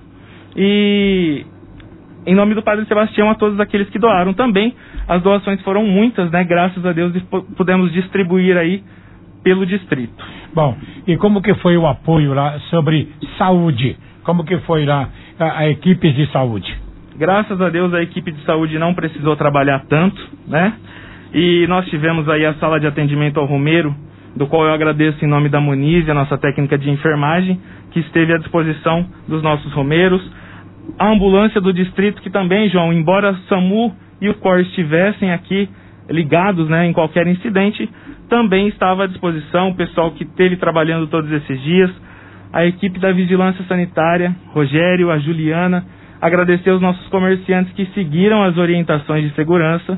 e em nome do Padre Sebastião a todos aqueles que doaram também. As doações foram muitas, né? Graças a Deus pudemos distribuir aí pelo distrito. Bom, e como que foi o apoio lá sobre saúde? Como que foi lá a, a equipe de saúde? Graças a Deus a equipe de saúde não precisou trabalhar tanto, né? E nós tivemos aí a sala de atendimento ao Romeiro, do qual eu agradeço em nome da Monize, a nossa técnica de enfermagem, que esteve à disposição dos nossos romeiros. A ambulância do distrito, que também, João, embora SAMU e o C O R estivessem aqui ligados, né, em qualquer incidente, também estava à disposição, o pessoal que esteve trabalhando todos esses dias, a equipe da Vigilância Sanitária, Rogério, a Juliana, agradecer aos nossos comerciantes que seguiram as orientações de segurança.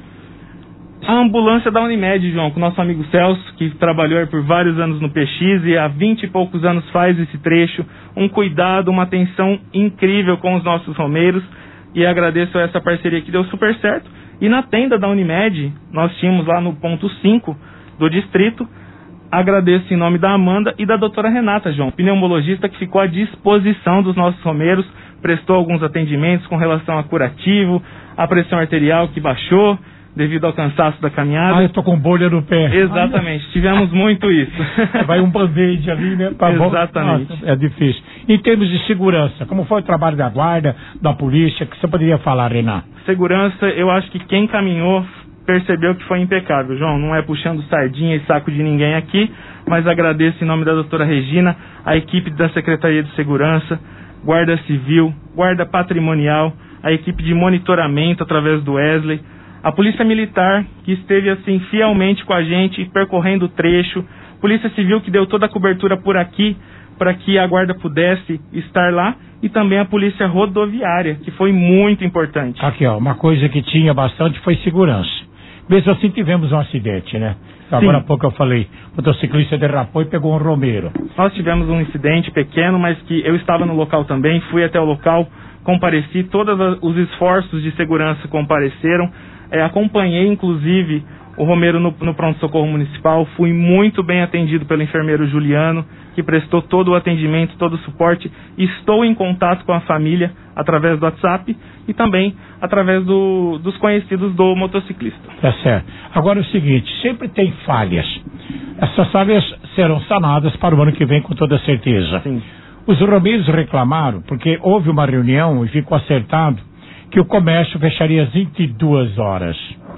A ambulância da Unimed, João, com o nosso amigo Celso, que trabalhou por vários anos no P X e há vinte e poucos anos faz esse trecho, um cuidado, uma atenção incrível com os nossos romeiros, e agradeço a essa parceria que deu super certo. E na tenda da Unimed, nós tínhamos lá no ponto cinco do distrito, agradeço em nome da Amanda e da doutora Renata, João, pneumologista que ficou à disposição dos nossos romeiros, prestou alguns atendimentos com relação a curativo, a pressão arterial que baixou devido ao cansaço da caminhada. Ah, eu tô com bolha no pé. Exatamente, tivemos muito isso. Vai um band-aid ali, né? Pra Exatamente. Nossa, é difícil. Em termos de segurança, como foi o trabalho da guarda, da polícia, que você poderia falar, Renan? Segurança, eu acho que quem caminhou percebeu que foi impecável, João. Não é puxando sardinha e saco de ninguém aqui, mas agradeço em nome da doutora Regina, a equipe da Secretaria de Segurança, Guarda Civil, Guarda Patrimonial, a equipe de monitoramento através do Wesley, a Polícia Militar, que esteve assim fielmente com a gente, percorrendo o trecho, Polícia Civil, que deu toda a cobertura por aqui, para que a guarda pudesse estar lá, e também a Polícia Rodoviária, que foi muito importante. Aqui, ó, uma coisa que tinha bastante foi segurança. Mesmo assim tivemos um acidente, né? Agora há pouco eu falei, o motociclista derrapou e pegou um Romero. Nós tivemos um incidente pequeno, mas que eu estava no local também, fui até o local, compareci, todos os esforços de segurança compareceram, é, acompanhei inclusive o Romero no, no pronto-socorro municipal, fui muito bem atendido pelo enfermeiro Juliano, que prestou todo o atendimento, todo o suporte. Estou em contato com a família através do WhatsApp e também através do, dos conhecidos do motociclista. Tá certo. Agora é o seguinte, sempre tem falhas. Essas falhas serão sanadas para o ano que vem com toda certeza. Sim. Os romeiros reclamaram porque houve uma reunião e ficou acertado que o comércio fecharia às vinte e duas horas.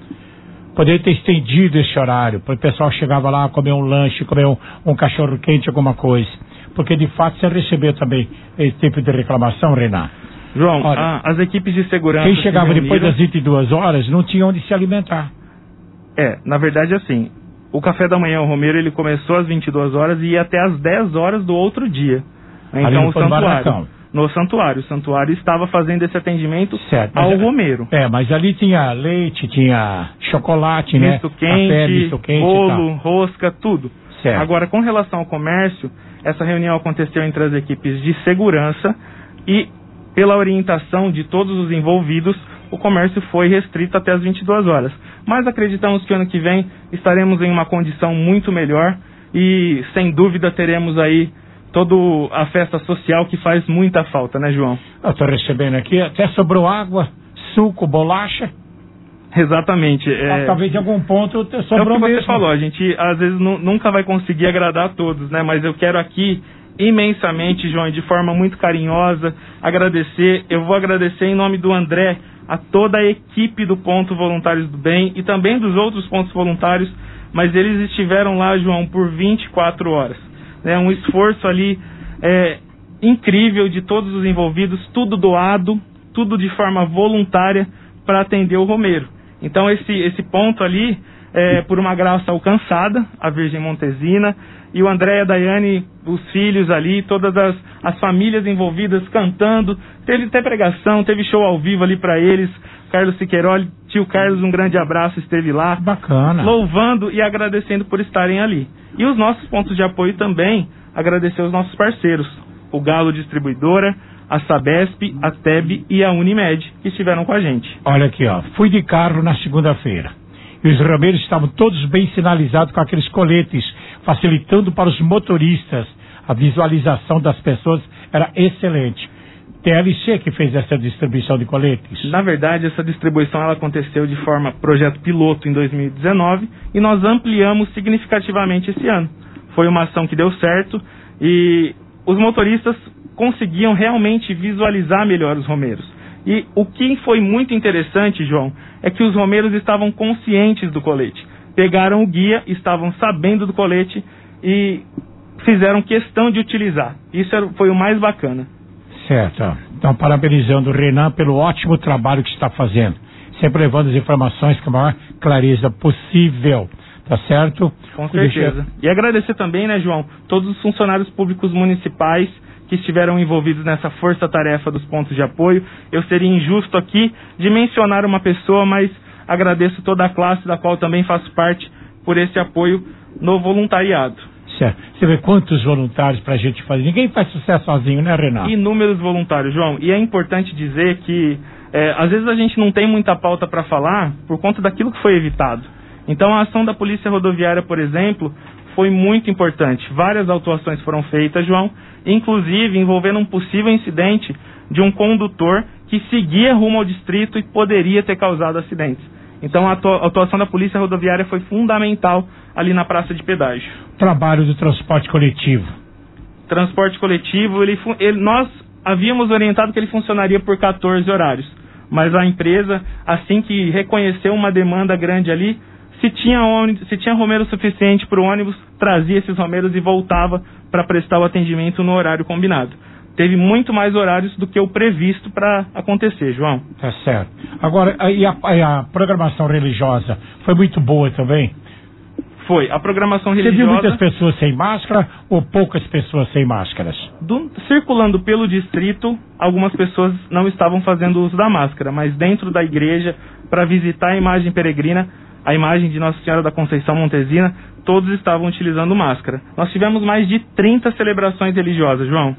Poderia ter estendido esse horário, para o pessoal chegava lá, comer um lanche, comer um, um cachorro quente, alguma coisa. Porque de fato você recebeu também esse tipo de reclamação, Renan. João, Olha, a, as equipes de segurança... Quem chegava se depois das vinte e duas horas não tinha onde se alimentar. É, na verdade assim, o café da manhã, o Romero, ele começou às vinte e duas horas e ia até às dez horas do outro dia. Então Ali o santuário... No santuário. O santuário estava fazendo esse atendimento certo, ao é, Romero. É, mas ali tinha leite, tinha chocolate, misto né? Quente, Café, misto quente, bolo, rosca, tudo. Certo. Agora, com relação ao comércio, essa reunião aconteceu entre as equipes de segurança e, pela orientação de todos os envolvidos, o comércio foi restrito até as vinte e duas horas. Mas acreditamos que ano que vem estaremos em uma condição muito melhor e, sem dúvida, teremos aí toda a festa social que faz muita falta, né, João? Eu estou recebendo aqui, até sobrou água, suco, bolacha. Exatamente. É... Talvez de algum ponto sobrou mesmo. É o que você mesmo. falou, a gente às vezes nu- nunca vai conseguir agradar a todos, né? Mas eu quero aqui imensamente, João, de forma muito carinhosa, agradecer. Eu vou agradecer em nome do André a toda a equipe do Ponto Voluntários do Bem e também dos outros pontos voluntários, mas eles estiveram lá, João, por vinte e quatro horas. É um esforço ali é, incrível de todos os envolvidos, tudo doado, tudo de forma voluntária para atender o Romero. Então esse, esse ponto ali, é, por uma graça alcançada, a Virgem Montesina, e o André e a Daiane, os filhos ali, todas as, as famílias envolvidas cantando, teve até pregação, teve show ao vivo ali para eles, Carlos Siqueiroli, tio Carlos, um grande abraço, esteve lá. Bacana. Louvando e agradecendo por estarem ali. E os nossos pontos de apoio também, agradecer aos nossos parceiros, o Galo Distribuidora, a Sabesp, a T E B e a Unimed, que estiveram com a gente. Olha aqui, ó, fui de carro na segunda-feira. E os romeiros estavam todos bem sinalizados com aqueles coletes, facilitando para os motoristas. A visualização das pessoas era excelente. T L C que fez essa distribuição de coletes? Na verdade, essa distribuição ela aconteceu de forma projeto piloto em dois mil e dezenove e nós ampliamos significativamente esse ano. Foi uma ação que deu certo e os motoristas conseguiam realmente visualizar melhor os romeiros. E o que foi muito interessante, João, é que os romeiros estavam conscientes do colete. Pegaram o guia, estavam sabendo do colete e fizeram questão de utilizar. Isso foi o mais bacana. Certo. Então, parabenizando o Renan pelo ótimo trabalho que está fazendo. Sempre levando as informações com a maior clareza possível. Tá certo? Com certeza. Deixa... E agradecer também, né, João, todos os funcionários públicos municipais que estiveram envolvidos nessa força-tarefa dos pontos de apoio. Eu seria injusto aqui de mencionar uma pessoa, mas agradeço toda a classe da qual também faço parte por esse apoio no voluntariado. Certo. Você vê quantos voluntários pra gente fazer. Ninguém faz sucesso sozinho, né, Renato? Inúmeros voluntários, João. E é importante dizer que é, às vezes a gente não tem muita pauta para falar por conta daquilo que foi evitado. Então a ação da Polícia Rodoviária, por exemplo, foi muito importante. Várias autuações foram feitas, João, inclusive envolvendo um possível incidente de um condutor que seguia rumo ao distrito e poderia ter causado acidentes. Então a atuação da Polícia Rodoviária foi fundamental ali na praça de pedágio. Trabalho do transporte coletivo. Transporte coletivo, ele, ele, nós havíamos orientado que ele funcionaria por quatorze horários, mas a empresa, assim que reconheceu uma demanda grande ali, se tinha, ônibus, se tinha romero suficiente para o ônibus, trazia esses romeiros e voltava para prestar o atendimento no horário combinado. teve muito mais horários do que o previsto para acontecer, João. Tá certo. Agora, e a, e a programação religiosa foi muito boa também? Foi. A programação Você religiosa... viu muitas pessoas sem máscara ou poucas pessoas sem máscaras? Do, circulando pelo distrito, algumas pessoas não estavam fazendo uso da máscara, mas dentro da igreja, para visitar a imagem peregrina, a imagem de Nossa Senhora da Conceição Montesina, todos estavam utilizando máscara. Nós tivemos mais de trinta celebrações religiosas, João.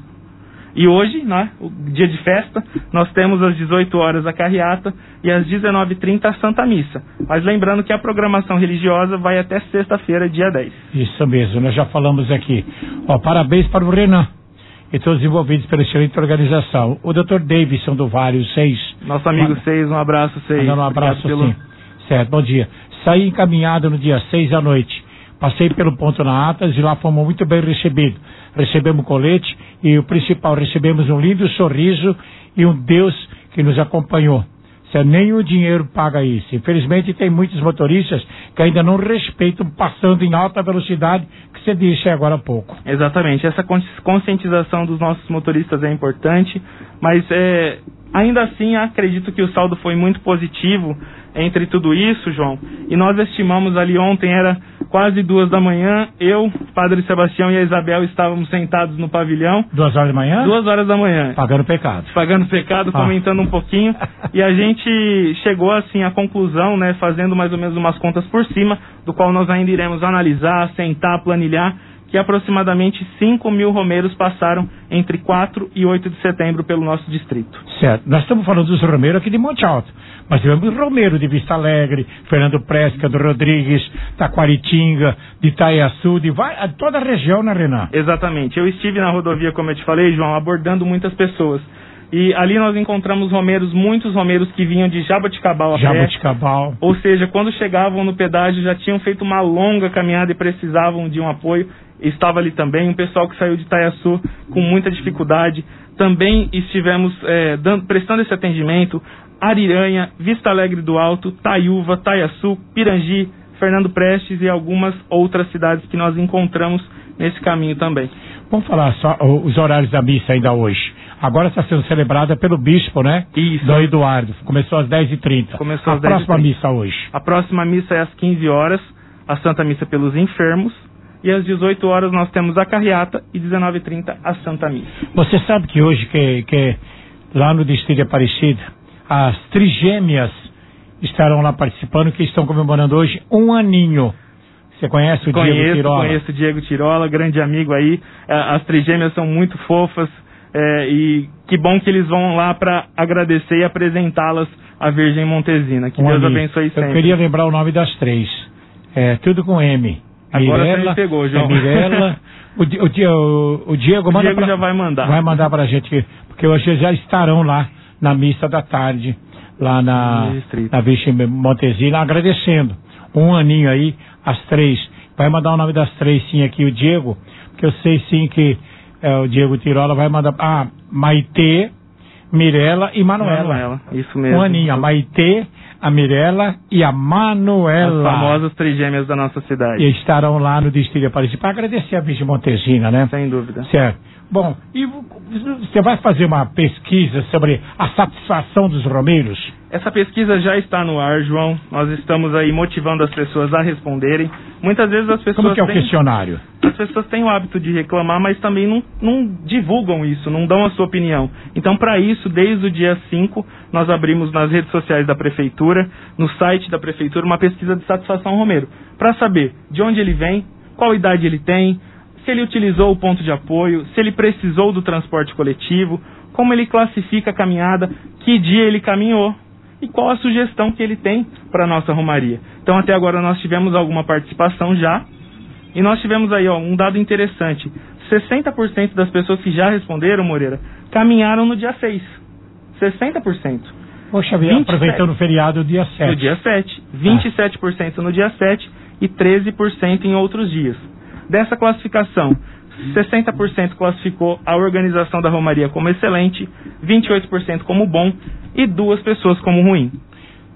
E hoje, né, o dia de festa, nós temos às dezoito horas a carreata e às dezenove e trinta a Santa Missa. Mas lembrando que a programação religiosa vai até sexta-feira, dia dez. Isso mesmo, nós já falamos aqui. Ó, parabéns para o Renan e todos os envolvidos pela excelente organização. O doutor Davidson do Vale, o seis. Nosso amigo Manda... seis, um abraço, seis. Mandando um abraço, pelo... sim. Certo, bom dia. Saí encaminhado no dia seis à noite. Passei pelo ponto na Atas e lá fomos muito bem recebidos. Recebemos colete e o principal, recebemos um lindo sorriso e um Deus que nos acompanhou. Nem o dinheiro paga isso. Infelizmente tem muitos motoristas que ainda não respeitam passando em alta velocidade, que você disse agora há pouco. Exatamente. Essa conscientização dos nossos motoristas é importante, mas é, ainda assim acredito que o saldo foi muito positivo entre tudo isso, João. E nós estimamos ali ontem, era quase duas da manhã, eu, Padre Sebastião e a Isabel estávamos sentados no pavilhão. Duas horas da manhã? Duas horas da manhã. Pagando pecado. Pagando pecado, ah. comentando um pouquinho. E a gente chegou assim à conclusão, né, fazendo mais ou menos umas contas por cima, do qual nós ainda iremos analisar, sentar, planilhar, que aproximadamente cinco mil romeiros passaram entre quatro e oito de setembro pelo nosso distrito. Certo. Nós estamos falando dos romeiros aqui de Monte Alto, mas tivemos romeiro de Vista Alegre, Fernando Presca, do Rodrigues, Taquaritinga, de Itaiaçu, de vai, toda a região, né, Renan? Exatamente. Eu estive na rodovia, como eu te falei, João, abordando muitas pessoas. E ali nós encontramos romeiros, muitos romeiros que vinham de Jaboticabal a Jaboticabal. pé. Ou seja, quando chegavam no pedágio já tinham feito uma longa caminhada e precisavam de um apoio. Estava ali também um pessoal que saiu de Itaiaçu com muita dificuldade. Também estivemos é, dando, prestando esse atendimento. Ariranha, Vista Alegre do Alto, Taiúva, Itaiaçu, Pirangi, Fernando Prestes e algumas outras cidades que nós encontramos nesse caminho também. Vamos falar só os horários da missa ainda hoje. Agora está sendo celebrada pelo bispo, né? Isso. Dom Eduardo. Começou às dez e trinta. Começou às dez e trinta. A próxima missa hoje? A próxima missa é às quinze horas, a Santa Missa pelos enfermos. E às dezoito horas nós temos a carreata e dezenove e trinta a Santa Missa. Você sabe que hoje, que, que lá no Distrito de Aparecida, as trigêmeas estarão lá participando, que estão comemorando hoje um aninho. Você conhece o conheço, Diego Tirola? Conheço o Diego Tirola, grande amigo aí. As trigêmeas são muito fofas é, e que bom que eles vão lá para agradecer e apresentá-las à Virgem Montesina. Que um Deus amigo. abençoe sempre. Eu queria lembrar o nome das três. É, tudo com M. Agora Mirela, você me pegou, João. É Mirela, o, o, o, o Diego, manda Diego pra, já vai mandar. Vai mandar para a gente, porque hoje já estarão lá na missa da tarde, lá na, na Virgem Montesina, agradecendo. Um aninho aí, as três. Vai mandar o nome das três, sim, aqui, o Diego, porque eu sei, sim, que é, o Diego Tirola vai mandar... Ah, Maitê, Mirela e Manuela. Manuela, isso mesmo. Um aninho, a Maitê, a Mirela e a Manuela. As famosas trigêmeas da nossa cidade. E estarão lá no Distrito de Aparecida para agradecer a Virgem Montesina, né? Sem dúvida. Certo. Bom, e você vai fazer uma pesquisa sobre a satisfação dos romeiros? Essa pesquisa já está no ar, João. Nós estamos aí motivando as pessoas a responderem. Muitas vezes as pessoas... Como que é o têm, questionário? As pessoas têm o hábito de reclamar, mas também não, não divulgam isso, não dão a sua opinião. Então, para isso, desde o dia cinco, nós abrimos nas redes sociais da Prefeitura, no site da Prefeitura, uma pesquisa de satisfação romeiro, para saber de onde ele vem, qual idade ele tem, se ele utilizou o ponto de apoio, se ele precisou do transporte coletivo, como ele classifica a caminhada, que dia ele caminhou e qual a sugestão que ele tem para a nossa romaria. Então, até agora nós tivemos alguma participação já, e nós tivemos aí ó, um dado interessante. sessenta por cento das pessoas que já responderam, Moreira, caminharam no dia seis. sessenta por cento. Poxa vida, aproveitando o feriado dia sete. No dia sete. vinte e sete por cento no dia sete e treze por cento em outros dias. Dessa classificação, sessenta por cento classificou a organização da romaria como excelente, vinte e oito por cento como bom e duas pessoas como ruim.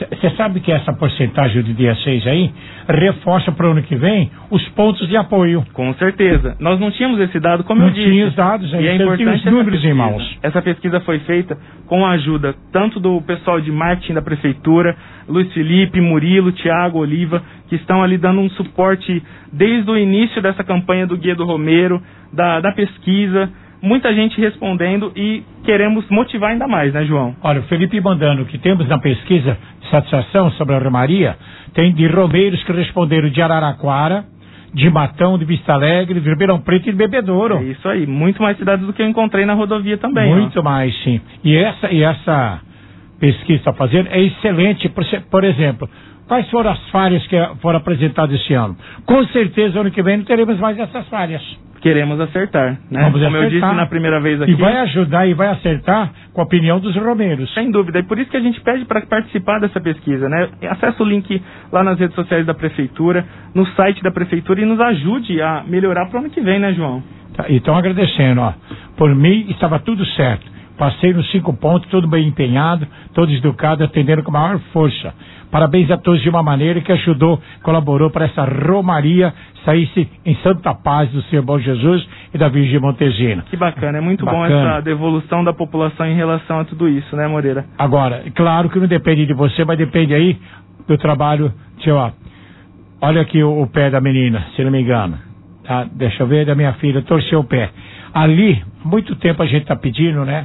você sabe que essa porcentagem do dia seis aí reforça para o ano que vem os pontos de apoio. Com certeza. Nós não tínhamos esse dado, como não eu disse. Não tinha os dados, aí, e é importante os números em mãos. Essa pesquisa foi feita com a ajuda tanto do pessoal de marketing da prefeitura, Luiz Felipe, Murilo, Tiago, Oliva, que estão ali dando um suporte desde o início dessa campanha do Guia do Romero, da, da pesquisa, muita gente respondendo e queremos motivar ainda mais, né, João? Olha, o Felipe mandando que temos na pesquisa de satisfação sobre a Romaria, tem de romeiros que responderam de Araraquara, de Matão, de Vista Alegre, de Ribeirão Preto e de Bebedouro. É isso aí, muito mais cidades do que eu encontrei na rodovia também. Muito ó. mais, sim. E essa, e essa pesquisa que está fazendo é excelente. Por, por exemplo, quais foram as falhas que foram apresentadas esse ano? Com certeza, ano que vem não teremos mais essas falhas. Queremos acertar, né? Vamos Como acertar. eu disse na primeira vez aqui. E vai ajudar e vai acertar com a opinião dos romeiros. Sem dúvida. E por isso que a gente pede para participar dessa pesquisa, né? Acesse o link lá nas redes sociais da Prefeitura, no site da Prefeitura e nos ajude a melhorar para o ano que vem, né, João? Tá, e estão agradecendo, ó. Por mim, estava tudo certo. Passei nos cinco pontos, todo bem empenhado, todo educado, atendendo com a maior força. Parabéns a todos de uma maneira que ajudou, colaborou para essa romaria saísse em santa paz do Senhor Bom Jesus e da Virgem Montesina. Que bacana, é muito bacana. Bom essa devolução da população em relação a tudo isso, né, Moreira? Agora, claro que não depende de você, mas depende aí do trabalho. Deixa eu, ó, olha aqui o, o pé da menina, se não me engano. Tá? Deixa eu ver, da minha filha, torceu o pé. Ali, muito tempo a gente está pedindo, né?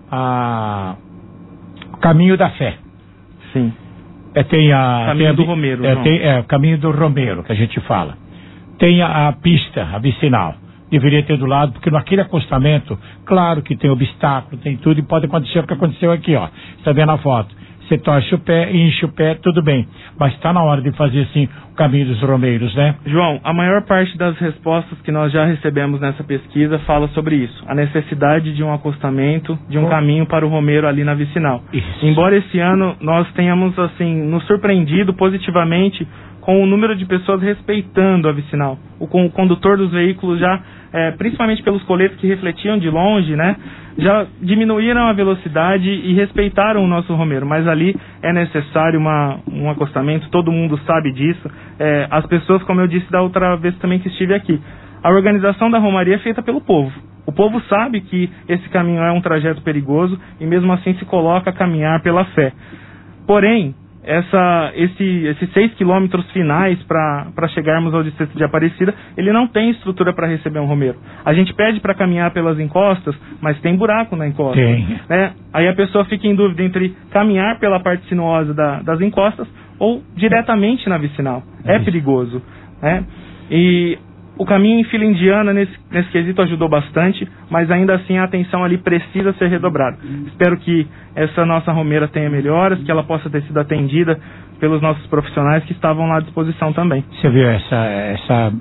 A... O caminho da fé. Sim. É, tem a, caminho tem a, do Romero. É, tem, é, o caminho do Romero, que a gente fala. Tem a, a pista, a vicinal. Deveria ter do lado, porque naquele acostamento, claro que tem obstáculo, tem tudo, e pode acontecer o que aconteceu aqui, ó. Você está vendo a foto. Você torce o pé, enche o pé, tudo bem. Mas está na hora de fazer, assim, o caminho dos romeiros, né? João, a maior parte das respostas que nós já recebemos nessa pesquisa fala sobre isso. A necessidade de um acostamento, de um oh. caminho para o romeiro ali na vicinal. Isso. Embora esse ano nós tenhamos, assim, nos surpreendido positivamente com o número de pessoas respeitando a vicinal. O, com o condutor dos veículos já, é, principalmente pelos coletes que refletiam de longe, né, já diminuíram a velocidade e respeitaram o nosso romeiro. Mas ali é necessário uma, um acostamento, todo mundo sabe disso. É, as pessoas, como eu disse da outra vez também que estive aqui, a organização da romaria é feita pelo povo. O povo sabe que esse caminho é um trajeto perigoso e mesmo assim se coloca a caminhar pela fé. Porém, Essa, esse, esses seis quilômetros finais para chegarmos ao distrito de Aparecida, ele não tem estrutura para receber um romeiro. A gente pede para caminhar pelas encostas, mas tem buraco na encosta. Tem. Né? Aí a pessoa fica em dúvida entre caminhar pela parte sinuosa da, das encostas ou diretamente na vicinal. É, é perigoso. Né? E o caminho em fila indiana nesse, nesse quesito ajudou bastante, mas ainda assim a atenção ali precisa ser redobrada. Espero que essa nossa romeira tenha melhoras, que ela possa ter sido atendida pelos nossos profissionais que estavam lá à disposição também. Você viu essa, essa,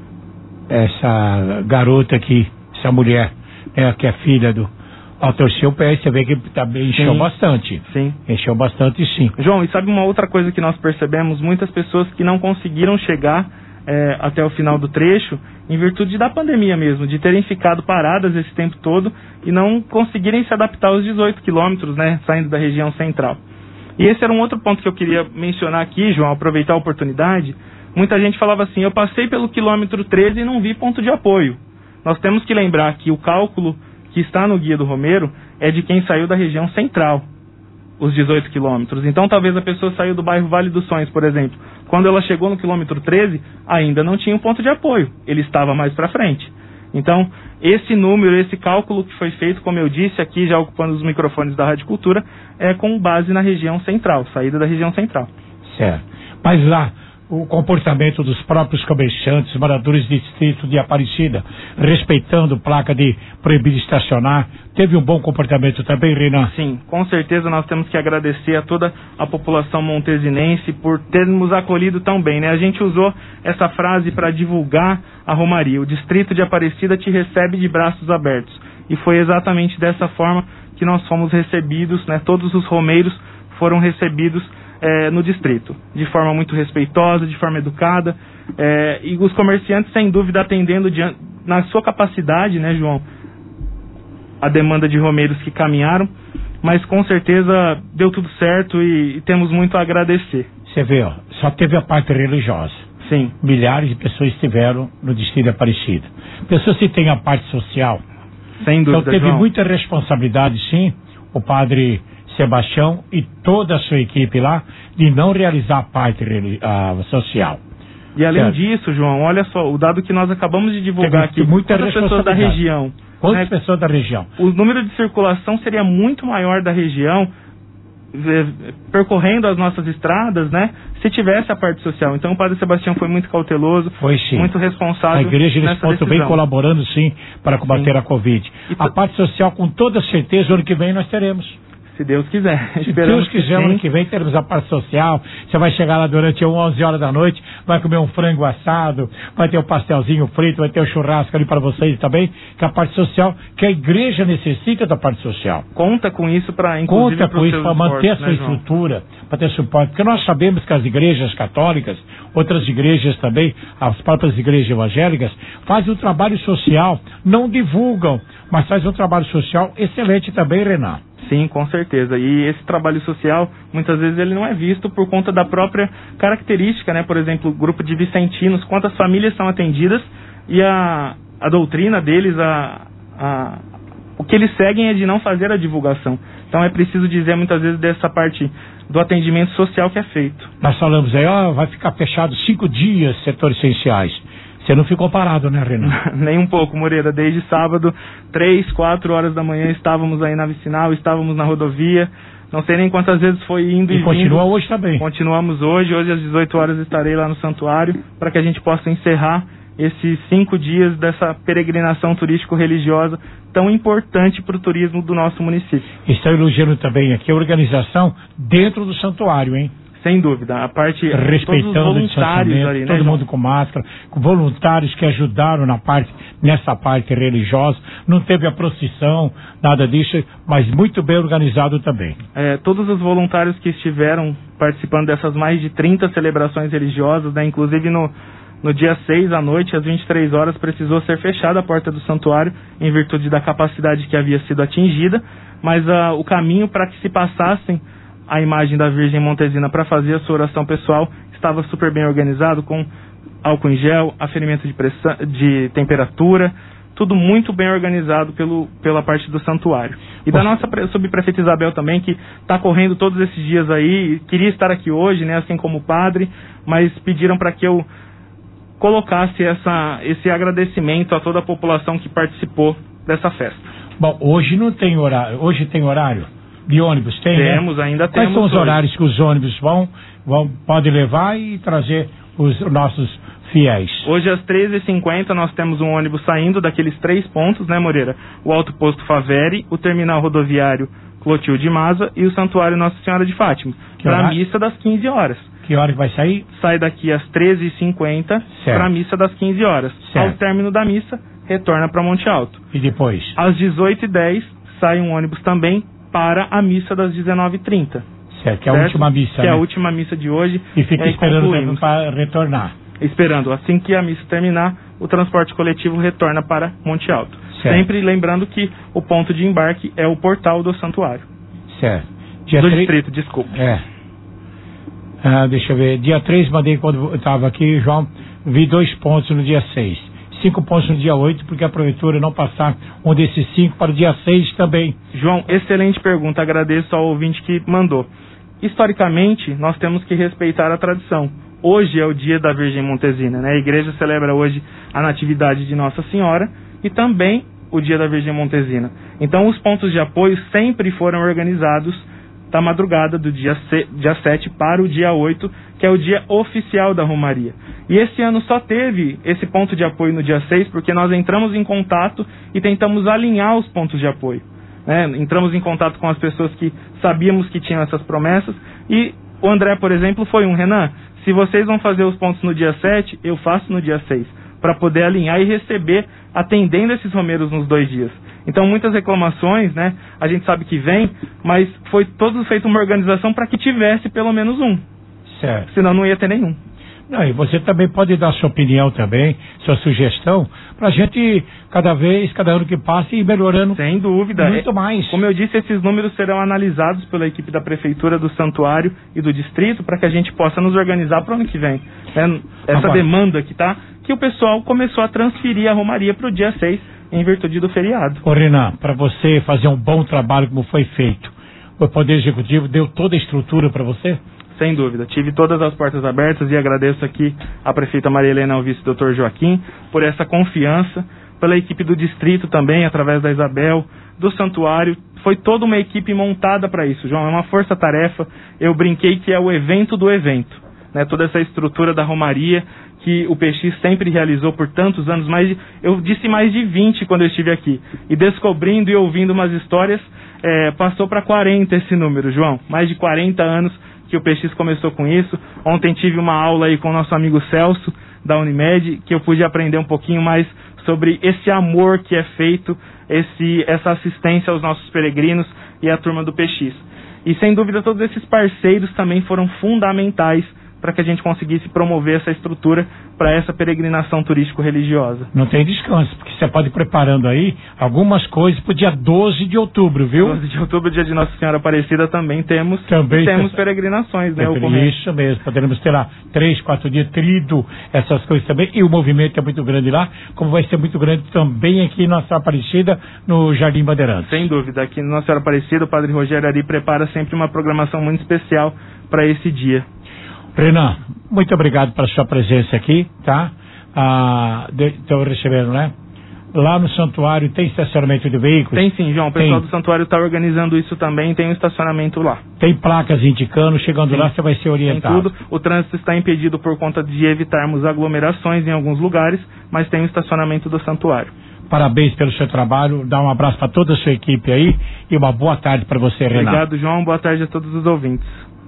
essa garota aqui, essa mulher, é, que é filha do... Ao torcer o pé, você vê que também encheu sim, bastante. Sim. Encheu bastante, sim. João, e sabe uma outra coisa que nós percebemos? Muitas pessoas que não conseguiram chegar É, até o final do trecho, em virtude da pandemia mesmo, de terem ficado paradas esse tempo todo e não conseguirem se adaptar aos dezoito quilômetros, né, saindo da região central. E esse era um outro ponto que eu queria mencionar aqui, João, aproveitar a oportunidade. Muita gente falava assim, eu passei pelo quilômetro treze e não vi ponto de apoio. Nós temos que lembrar que o cálculo que está no Guia do Romeiro é de quem saiu da região central, os dezoito quilômetros. Então talvez a pessoa saiu do bairro Vale dos Sonhos, por exemplo. Quando ela chegou no quilômetro treze, ainda não tinha um ponto de apoio. Ele estava mais para frente. Então, esse número, esse cálculo que foi feito, como eu disse aqui, já ocupando os microfones da Rádio Cultura, é com base na região central, saída da região central. Certo. Mas lá, o comportamento dos próprios comerciantes, moradores do distrito de Aparecida, respeitando placa de proibido estacionar, teve um bom comportamento também, Renan? Sim, com certeza nós temos que agradecer a toda a população montesinense por ter nos acolhido tão bem, né? A gente usou essa frase para divulgar a romaria. O distrito de Aparecida te recebe de braços abertos. E foi exatamente dessa forma que nós fomos recebidos, né? Todos os romeiros foram recebidos É, no distrito, de forma muito respeitosa, de forma educada, é, e os comerciantes, sem dúvida, atendendo diante, na sua capacidade, né, João, a demanda de romeiros que caminharam, mas com certeza deu tudo certo e, e temos muito a agradecer. Você vê, ó, só teve a parte religiosa. Sim. Milhares de pessoas estiveram no Distrito de Aparecida. Pessoas que têm a parte social. Sem dúvida, então teve João. muita responsabilidade, sim, o padre Sebastião e toda a sua equipe lá, de não realizar a parte a, social. E além certo. disso, João, olha só, o dado que nós acabamos de divulgar teve aqui, muita quantas pessoas da região. Quantas né? pessoas da região? O número de circulação seria muito maior da região, percorrendo as nossas estradas, né, se tivesse a parte social. Então o padre Sebastião foi muito cauteloso, foi, sim. muito responsável. A igreja nesse ponto decisão. Vem colaborando sim para combater sim. a Covid. A parte social, com toda certeza, ano que vem nós teremos. Se Deus quiser. Se Deus quiser, ano que vem teremos a parte social. Você vai chegar lá durante onze horas da noite, vai comer um frango assado, vai ter o pastelzinho frito, vai ter o churrasco ali para vocês também, que a parte social, que a igreja necessita da parte social. Conta com isso para inclusive Conta com isso para manter a sua né, estrutura, para ter suporte. Porque nós sabemos que as igrejas católicas, outras igrejas também, as próprias igrejas evangélicas, fazem um trabalho social, não divulgam, mas fazem um trabalho social excelente também, Renan. Sim, com certeza. E esse trabalho social, muitas vezes ele não é visto por conta da própria característica, né? Por exemplo, o grupo de vicentinos, quantas famílias são atendidas e a, a doutrina deles, a, a, o que eles seguem é de não fazer a divulgação. Então é preciso dizer muitas vezes dessa parte do atendimento social que é feito. Nós falamos aí, ó, vai ficar fechado cinco dias setores essenciais. Você não ficou parado, né, Renan? Nem um pouco, Moreira. Desde sábado, três, quatro horas da manhã, estávamos aí na vicinal, estávamos na rodovia. Não sei nem quantas vezes foi indo e, e continua vindo. hoje também. Continuamos hoje. Hoje às dezoito horas estarei lá no santuário para que a gente possa encerrar esses cinco dias dessa peregrinação turístico-religiosa tão importante para o turismo do nosso município. Estou elogiando também aqui a organização dentro do santuário, hein? Sem dúvida, a parte respeitando todos os voluntários ali, né, todo João? mundo com máscara, com voluntários que ajudaram na parte, nessa parte religiosa, não teve a procissão, nada disso, mas muito bem organizado também. É, todos os voluntários que estiveram participando dessas mais de trinta celebrações religiosas, né, inclusive no, no dia seis à noite, às vinte e três horas, precisou ser fechada a porta do santuário, em virtude da capacidade que havia sido atingida, mas uh, o caminho para que se passassem a imagem da Virgem Montesina para fazer a sua oração pessoal estava super bem organizado, com álcool em gel, aferimento de, pressão, de temperatura, tudo muito bem organizado pelo, pela parte do santuário. E da nossa subprefeita Isabel também, que está correndo todos esses dias aí, queria estar aqui hoje, né, assim como o padre, mas pediram para que eu colocasse essa, esse agradecimento a toda a população que participou dessa festa. Bom, hoje não tem horário, hoje tem horário? De ônibus, tem, Temos, né? ainda Quais temos. são os hoje. horários que os ônibus vão, vão podem levar e trazer os nossos fiéis? Hoje às treze e cinquenta nós temos um ônibus saindo daqueles três pontos, né, Moreira? O Alto Posto Faveri, o Terminal Rodoviário Clotilde Maza e o Santuário Nossa Senhora de Fátima, para a missa das quinze horas. Que hora que vai sair? Sai daqui às treze e cinquenta para a missa das quinze horas. Certo. Ao término da missa, retorna para Monte Alto. E depois? Às dezoito e dez sai um ônibus também para a missa das dezenove e trinta. Certo, que é a última missa, Que né? é a última missa de hoje. E fica é, esperando para retornar. Esperando. Assim que a missa terminar, o transporte coletivo retorna para Monte Alto. Certo. Sempre lembrando que o ponto de embarque é o portal do santuário. Certo. Dia do tre... distrito, desculpa. É. Ah, deixa eu ver. Dia três, mandei quando eu estava aqui, João, vi dois pontos no dia seis. Cinco pontos no dia oito, porque a prefeitura não passar um desses cinco para o dia seis também. João, excelente pergunta. Agradeço ao ouvinte que mandou. Historicamente, nós temos que respeitar a tradição. Hoje é o dia da Virgem Montesina, né? A igreja celebra hoje a natividade de Nossa Senhora e também o dia da Virgem Montesina. Então, os pontos de apoio sempre foram organizados da madrugada do dia, se, dia sete para o dia oito, que é o dia oficial da Romaria. E esse ano só teve esse ponto de apoio no dia seis, porque nós entramos em contato e tentamos alinhar os pontos de apoio. Né? Entramos em contato com as pessoas que sabíamos que tinham essas promessas, e o André, por exemplo, foi um, Renan, se vocês vão fazer os pontos no dia sete, eu faço no dia seis, para poder alinhar e receber, atendendo esses romeiros nos dois dias. Então, muitas reclamações, né? A gente sabe que vem, mas foi todo feito uma organização para que tivesse pelo menos um. Certo. Senão não ia ter nenhum. Não, e você também pode dar sua opinião também, sua sugestão, pra gente, cada vez, cada ano que passa, ir melhorando. Sem dúvida. Muito mais. Como eu disse, esses números serão analisados pela equipe da Prefeitura do Santuário e do Distrito para que a gente possa nos organizar para o ano que vem. É, essa Agora, demanda que tá, que o pessoal começou a transferir a Romaria para o dia seis, em virtude do feriado. Ô Renan, para você fazer um bom trabalho como foi feito, o Poder Executivo deu toda a estrutura para você? Sem dúvida. Tive todas as portas abertas e agradeço aqui a prefeita Maria Helena, ao vice doutor Joaquim, por essa confiança, pela equipe do distrito também, através da Isabel, do Santuário. Foi toda uma equipe montada para isso, João. É uma força-tarefa. Eu brinquei que é o evento do evento, né? Toda essa estrutura da Romaria que o P X sempre realizou por tantos anos, mais de, eu disse mais de vinte quando eu estive aqui. E descobrindo e ouvindo umas histórias, é, passou para quarenta esse número, João. Mais de quarenta anos que o P X começou com isso. Ontem tive uma aula aí com o nosso amigo Celso, da Unimed, que eu pude aprender um pouquinho mais sobre esse amor que é feito, esse, essa assistência aos nossos peregrinos e à turma do P X. E sem dúvida todos esses parceiros também foram fundamentais para que a gente conseguisse promover essa estrutura para essa peregrinação turístico-religiosa. Não tem descanso, porque você pode ir preparando aí algumas coisas para o dia doze de outubro, viu? doze de outubro, dia de Nossa Senhora Aparecida, também temos, também temos peregrinações, né? Isso mesmo, poderemos ter lá três, quatro dias, trido, essas coisas também, e o movimento é muito grande lá, como vai ser muito grande também aqui em Nossa Aparecida, no Jardim Bandeirantes. Sem dúvida, aqui no Nossa Senhora Aparecida, o Padre Rogério Ari prepara sempre uma programação muito especial para esse dia. Renan, muito obrigado pela sua presença aqui, tá? Ah, estou recebendo, né? Lá no santuário tem estacionamento de veículos? Tem sim, João. O pessoal tem. do santuário está organizando isso também, tem um estacionamento lá. Tem placas indicando, chegando sim. Lá você vai ser orientado. Tem tudo. O trânsito está impedido por conta de evitarmos aglomerações em alguns lugares, mas tem o estacionamento do santuário. Parabéns pelo seu trabalho, dá um abraço para toda a sua equipe aí e uma boa tarde para você, Renan. Obrigado, João. Boa tarde a todos os ouvintes.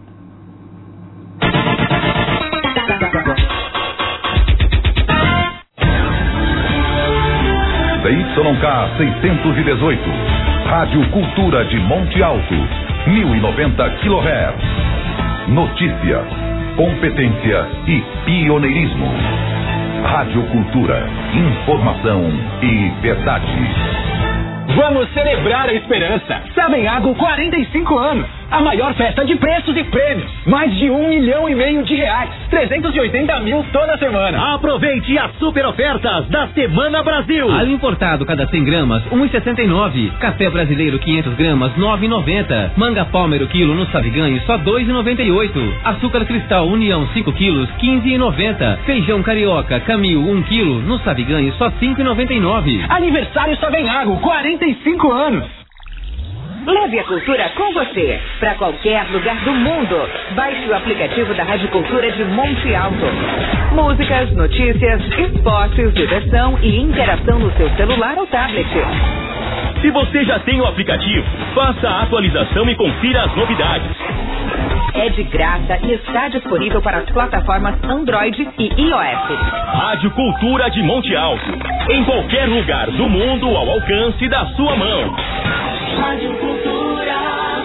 C Y K seiscentos e dezoito, Rádio Cultura de Monte Alto, mil e noventa quilohertz. Notícia, competência e pioneirismo. Rádio Cultura, informação e verdade. Vamos celebrar a esperança. Savenhago, quarenta e cinco anos. A maior festa de preços e prêmios. Mais de um milhão e meio de reais. trezentos e oitenta mil toda semana. Aproveite as super ofertas da Semana Brasil. Alho importado cada cem gramas, um real e sessenta e nove centavos. Café brasileiro quinhentas gramas, nove reais e noventa centavos. Manga Palmer o quilo no Saviganho, só dois reais e noventa e oito centavos. Açúcar Cristal União cinco quilos, quinze reais e noventa centavos. Feijão Carioca Camil um quilo no Saviganho, só cinco reais e noventa e nove centavos. Aniversário Savenhago, quarenta e cinco anos. Leve a cultura com você, para qualquer lugar do mundo. Baixe o aplicativo da Rádio Cultura de Monte Alto. Músicas, notícias, esportes, diversão e interação no seu celular ou tablet. Se você já tem o aplicativo, faça a atualização e confira as novidades. É de graça e está disponível para as plataformas Android e iOS. Rádio Cultura de Monte Alto. Em qualquer lugar do mundo, ao alcance da sua mão. Rádio Cultura,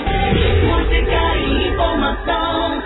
música e informação.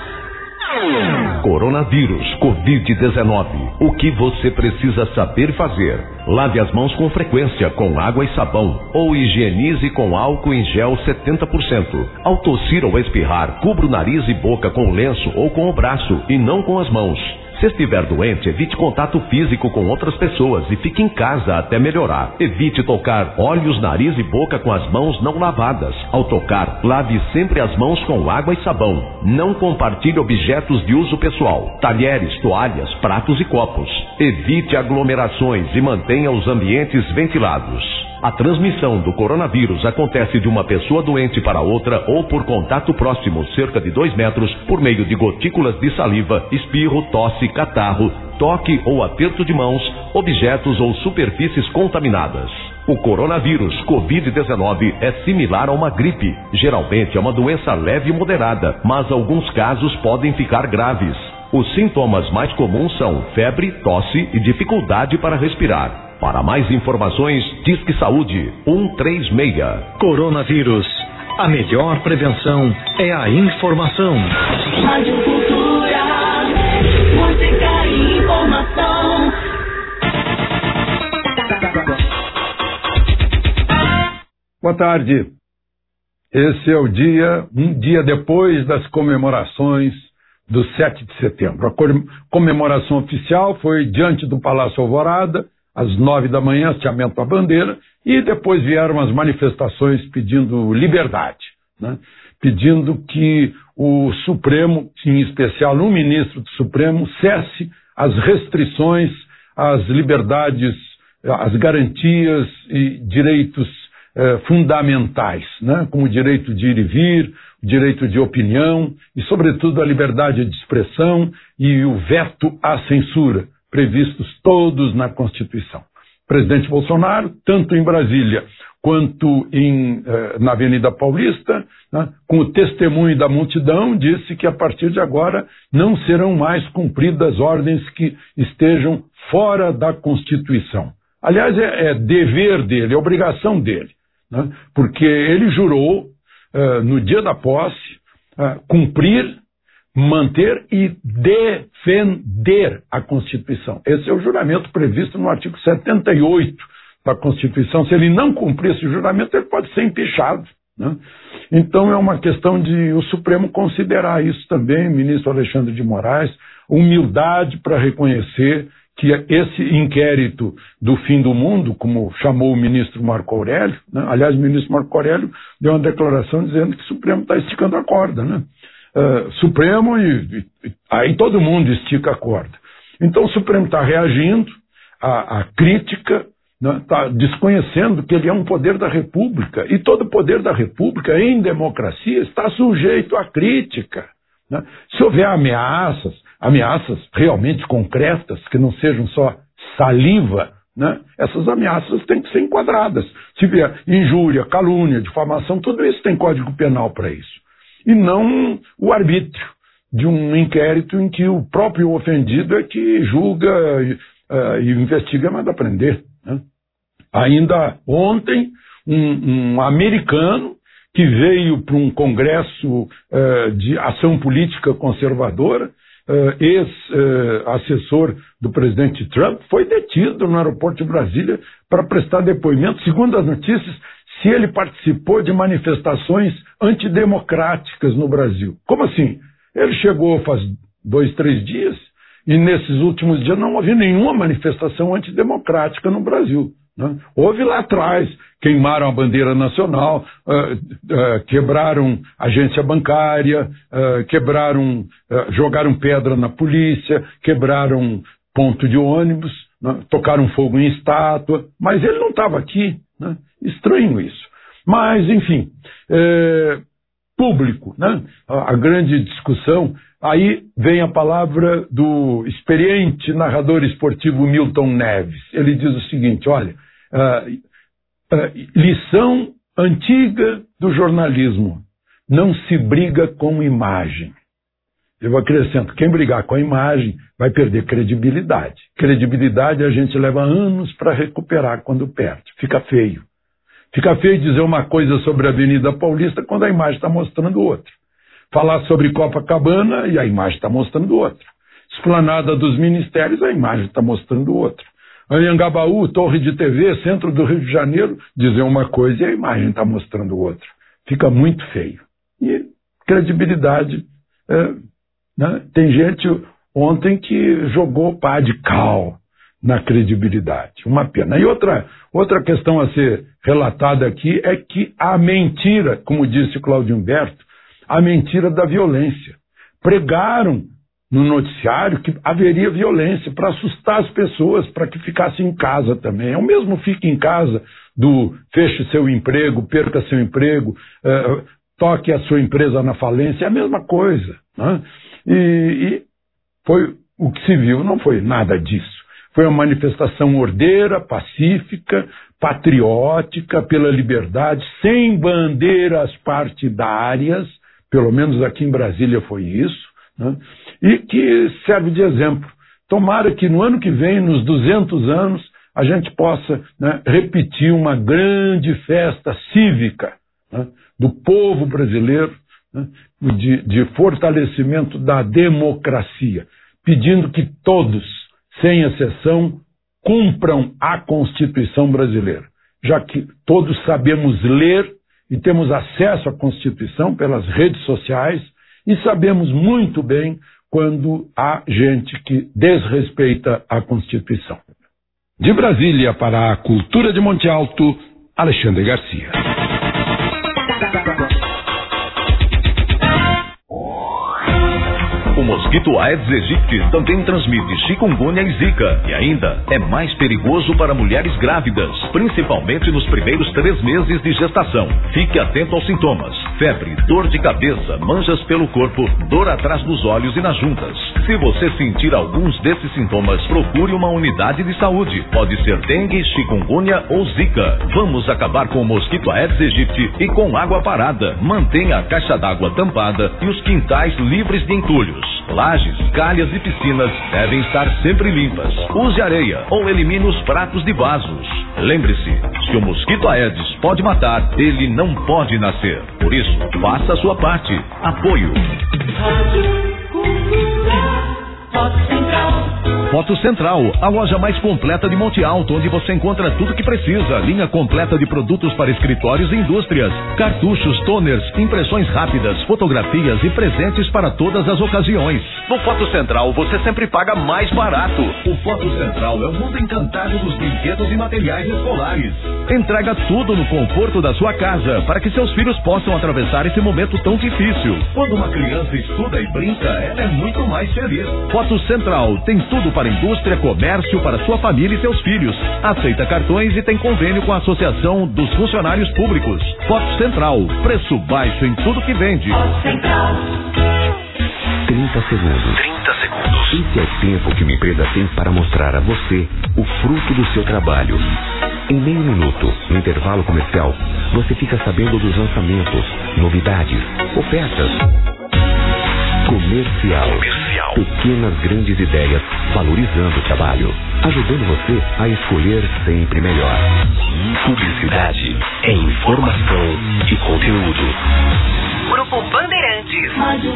Coronavírus, covid dezenove. O que você precisa saber fazer? Lave as mãos com frequência com água e sabão ou higienize com álcool em gel setenta por cento. Ao tossir ou espirrar, cubra o nariz e boca com lenço ou com o braço e não com as mãos. Se estiver doente, evite contato físico com outras pessoas e fique em casa até melhorar. Evite tocar olhos, nariz e boca com as mãos não lavadas. Ao tocar, lave sempre as mãos com água e sabão. Não compartilhe objetos de uso pessoal, talheres, toalhas, pratos e copos. Evite aglomerações e mantenha os ambientes ventilados. A transmissão do coronavírus acontece de uma pessoa doente para outra ou por contato próximo, cerca de dois metros, por meio de gotículas de saliva, espirro, tosse, catarro, toque ou aperto de mãos, objetos ou superfícies contaminadas. O coronavírus covid dezenove é similar a uma gripe. Geralmente é uma doença leve e moderada, mas alguns casos podem ficar graves. Os sintomas mais comuns são febre, tosse e dificuldade para respirar. Para mais informações, Disque Saúde um três seis. Coronavírus. A melhor prevenção é a informação. Rádio Cultura, música e Boa tarde. Esse é o dia, um dia depois das comemorações do sete de setembro. A comemoração oficial foi diante do Palácio Alvorada, às nove da manhã, hasteamento da bandeira, e depois vieram as manifestações pedindo liberdade, né? Pedindo que o Supremo, em especial um ministro do Supremo, cesse as restrições às liberdades, às garantias e direitos eh, fundamentais, né? Como o direito de ir e vir, o direito de opinião e, sobretudo, a liberdade de expressão e o veto à censura, previstos todos na Constituição. O presidente Bolsonaro, tanto em Brasília quanto em, eh, na Avenida Paulista, né, com o testemunho da multidão, disse que a partir de agora não serão mais cumpridas ordens que estejam fora da Constituição. Aliás, é, é dever dele, é obrigação dele, né, porque ele jurou, eh, no dia da posse, eh, cumprir, manter e defender a Constituição. Esse é o juramento previsto no artigo setenta e oito da Constituição. Se ele não cumprir esse juramento, ele pode ser empichado, né? Então é uma questão de o Supremo considerar isso também, ministro Alexandre de Moraes, humildade para reconhecer que esse inquérito do fim do mundo, como chamou o ministro Marco Aurélio, né? Aliás, o ministro Marco Aurélio deu uma declaração dizendo que o Supremo está esticando a corda, né? Uh, Supremo e, e aí todo mundo estica a corda. Então o Supremo está reagindo à, à crítica, está, né, desconhecendo que ele é um poder da República, e todo poder da República em democracia está sujeito à crítica, né? Se houver ameaças, ameaças realmente concretas, que não sejam só saliva, né? Essas ameaças têm que ser enquadradas. Se vier injúria, calúnia, difamação, tudo isso tem código penal para isso. E não o arbítrio de um inquérito em que o próprio ofendido é que julga e, uh, e investiga, manda prender, né? Ainda ontem, um, um americano que veio para um congresso uh, de ação política conservadora, uh, ex-assessor uh, do presidente Trump, foi detido no aeroporto de Brasília para prestar depoimento. Segundo as notícias, se ele participou de manifestações antidemocráticas no Brasil. Como assim? Ele chegou faz dois, três dias e nesses últimos dias não houve nenhuma manifestação antidemocrática no Brasil, né? Houve lá atrás, queimaram a bandeira nacional, uh, uh, quebraram agência bancária, uh, quebraram, uh, jogaram pedra na polícia, quebraram ponto de ônibus, né? Tocaram fogo em estátua, mas ele não estava aqui, né? Estranho isso. Mas, enfim, é, público, né? A, a grande discussão, aí vem a palavra do experiente narrador esportivo Milton Neves. Ele diz o seguinte, olha, uh, uh, lição antiga do jornalismo, não se briga com imagem. Eu acrescento, quem brigar com a imagem vai perder credibilidade. Credibilidade a gente leva anos para recuperar quando perde. Fica feio. Fica feio dizer uma coisa sobre a Avenida Paulista quando a imagem está mostrando outra. Falar sobre Copacabana e a imagem está mostrando outra. Esplanada dos Ministérios, a imagem está mostrando outra. Anhangabaú, Torre de T V, centro do Rio de Janeiro, dizer uma coisa e a imagem está mostrando outra. Fica muito feio. E credibilidade... É, né? Tem gente ontem que jogou pá de cal na credibilidade. Uma pena. E outra, outra questão a ser relatada aqui é que a mentira, como disse Cláudio Humberto, a mentira da violência. Pregaram no noticiário que haveria violência para assustar as pessoas, para que ficassem em casa também. É o mesmo fique em casa do feche seu emprego, perca seu emprego, uh, toque a sua empresa na falência, é a mesma coisa, né? E, e foi o que se viu, não foi nada disso. Foi uma manifestação ordeira, pacífica, patriótica, pela liberdade, sem bandeiras partidárias, pelo menos aqui em Brasília foi isso, né? E que serve de exemplo. Tomara que no ano que vem, nos duzentos anos, a gente possa, né, repetir uma grande festa cívica, né, do povo brasileiro, né, de, de fortalecimento da democracia, pedindo que todos, sem exceção, cumpram a Constituição brasileira. já que todos sabemos ler e temos acesso à Constituição pelas redes sociais e sabemos muito bem quando há gente que desrespeita a Constituição. De Brasília para a Cultura de Monte Alto, Alexandre Garcia. O mosquito Aedes aegypti também transmite chikungunya e zika e ainda é mais perigoso para mulheres grávidas, principalmente nos primeiros três meses de gestação. Fique atento aos sintomas: febre, dor de cabeça, manchas pelo corpo, dor atrás dos olhos e nas juntas. Se você sentir alguns desses sintomas, procure uma unidade de saúde. Pode ser dengue, chikungunya ou zika. Vamos acabar com o mosquito Aedes aegypti e com água parada. Mantenha a caixa d'água tampada e os quintais livres de entulhos. Lajes, calhas e piscinas devem estar sempre limpas. Use areia ou elimine os pratos de vasos. Lembre-se, se o mosquito Aedes pode matar, ele não pode nascer. Por isso, faça a sua parte. Apoio. Foto Central, a loja mais completa de Monte Alto, onde você encontra tudo que precisa. Linha completa de produtos para escritórios e indústrias, cartuchos, toners, impressões rápidas, fotografias e presentes para todas as ocasiões. No Foto Central, você sempre paga mais barato. O Foto Central é o mundo encantado dos brinquedos e materiais escolares. Entrega tudo no conforto da sua casa, para que seus filhos possam atravessar esse momento tão difícil. Quando uma criança estuda e brinca, ela é muito mais feliz. Foto Central tem tudo para indústria, comércio, para sua família e seus filhos. Aceita cartões e tem convênio com a Associação dos Funcionários Públicos. Foto Central, preço baixo em tudo que vende. trinta segundos. trinta segundos. Esse é o tempo que uma empresa tem para mostrar a você o fruto do seu trabalho. Em meio minuto, no intervalo comercial, você fica sabendo dos lançamentos, novidades, ofertas. Comercial. Comercial. Pequenas grandes ideias valorizando o trabalho, ajudando você a escolher sempre melhor. Publicidade é informação e conteúdo. Grupo Bandeirantes. Rádio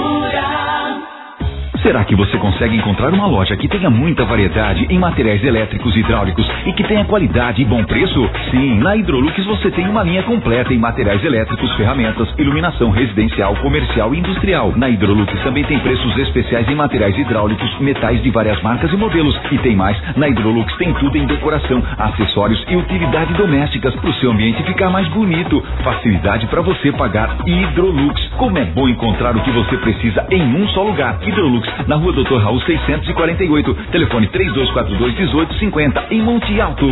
Cultura. Será que você consegue encontrar uma loja que tenha muita variedade em materiais elétricos e hidráulicos e que tenha qualidade e bom preço? Sim, na Hidrolux você tem uma linha completa em materiais elétricos, ferramentas, iluminação residencial, comercial e industrial. Na Hidrolux também tem preços especiais em materiais hidráulicos, metais de várias marcas e modelos. E tem mais, na Hidrolux tem tudo em decoração, acessórios e utilidades domésticas para o seu ambiente ficar mais bonito. Facilidade para você pagar. Hidrolux. Como é bom encontrar o que você precisa em um só lugar. Hidrolux, na rua doutor Raul seiscentos e quarenta e oito, telefone três dois quatro dois, um oito cinco zero, em Monte Alto.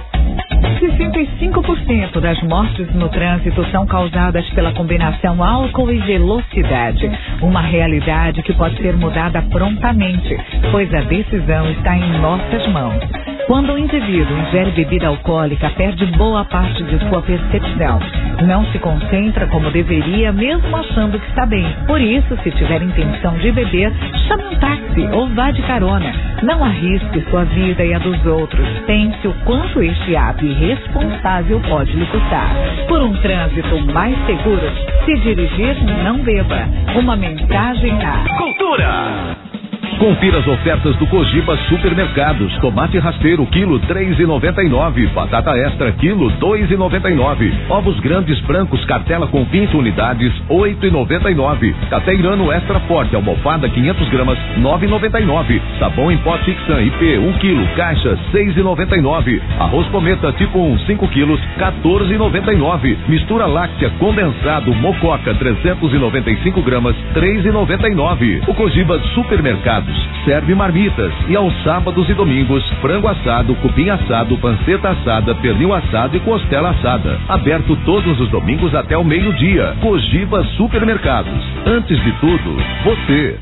sessenta e cinco por cento das mortes no trânsito são causadas pela combinação álcool e velocidade. Uma realidade que pode ser mudada prontamente, pois a decisão está em nossas mãos. Quando o indivíduo ingere bebida alcoólica, perde boa parte de sua percepção. Não se concentra como deveria, mesmo achando que está bem. Por isso, se tiver intenção de beber, chame um táxi ou vá de carona. Não arrisque sua vida e a dos outros. Pense o quanto este ato irresponsável pode lhe custar. Por um trânsito mais seguro, se dirigir, não beba. Uma mensagem da Cultura. Confira as ofertas do Cogiba Supermercados. Tomate rasteiro, quilo três reais e noventa e nove centavos. Batata extra, quilo dois reais e noventa e nove centavos. Ovos grandes brancos, cartela com vinte unidades, oito reais e noventa e nove centavos. Cateirano extra forte, almofada quinhentas gramas, nove reais e noventa e nove centavos. Sabão em pó Tixan I P, um quilo, caixa, seis reais e noventa e nove centavos. Arroz Cometa tipo um, cinco quilos, quatorze reais e noventa e nove centavos. Mistura láctea condensado Mococa, trezentas e noventa e cinco gramas, três reais e noventa e nove centavos. O Cogiba Supermercados serve marmitas e aos sábados e domingos, frango assado, cupim assado, panceta assada, pernil assado e costela assada. Aberto todos os domingos até o meio-dia. Cogiba Supermercados. Antes de tudo, você.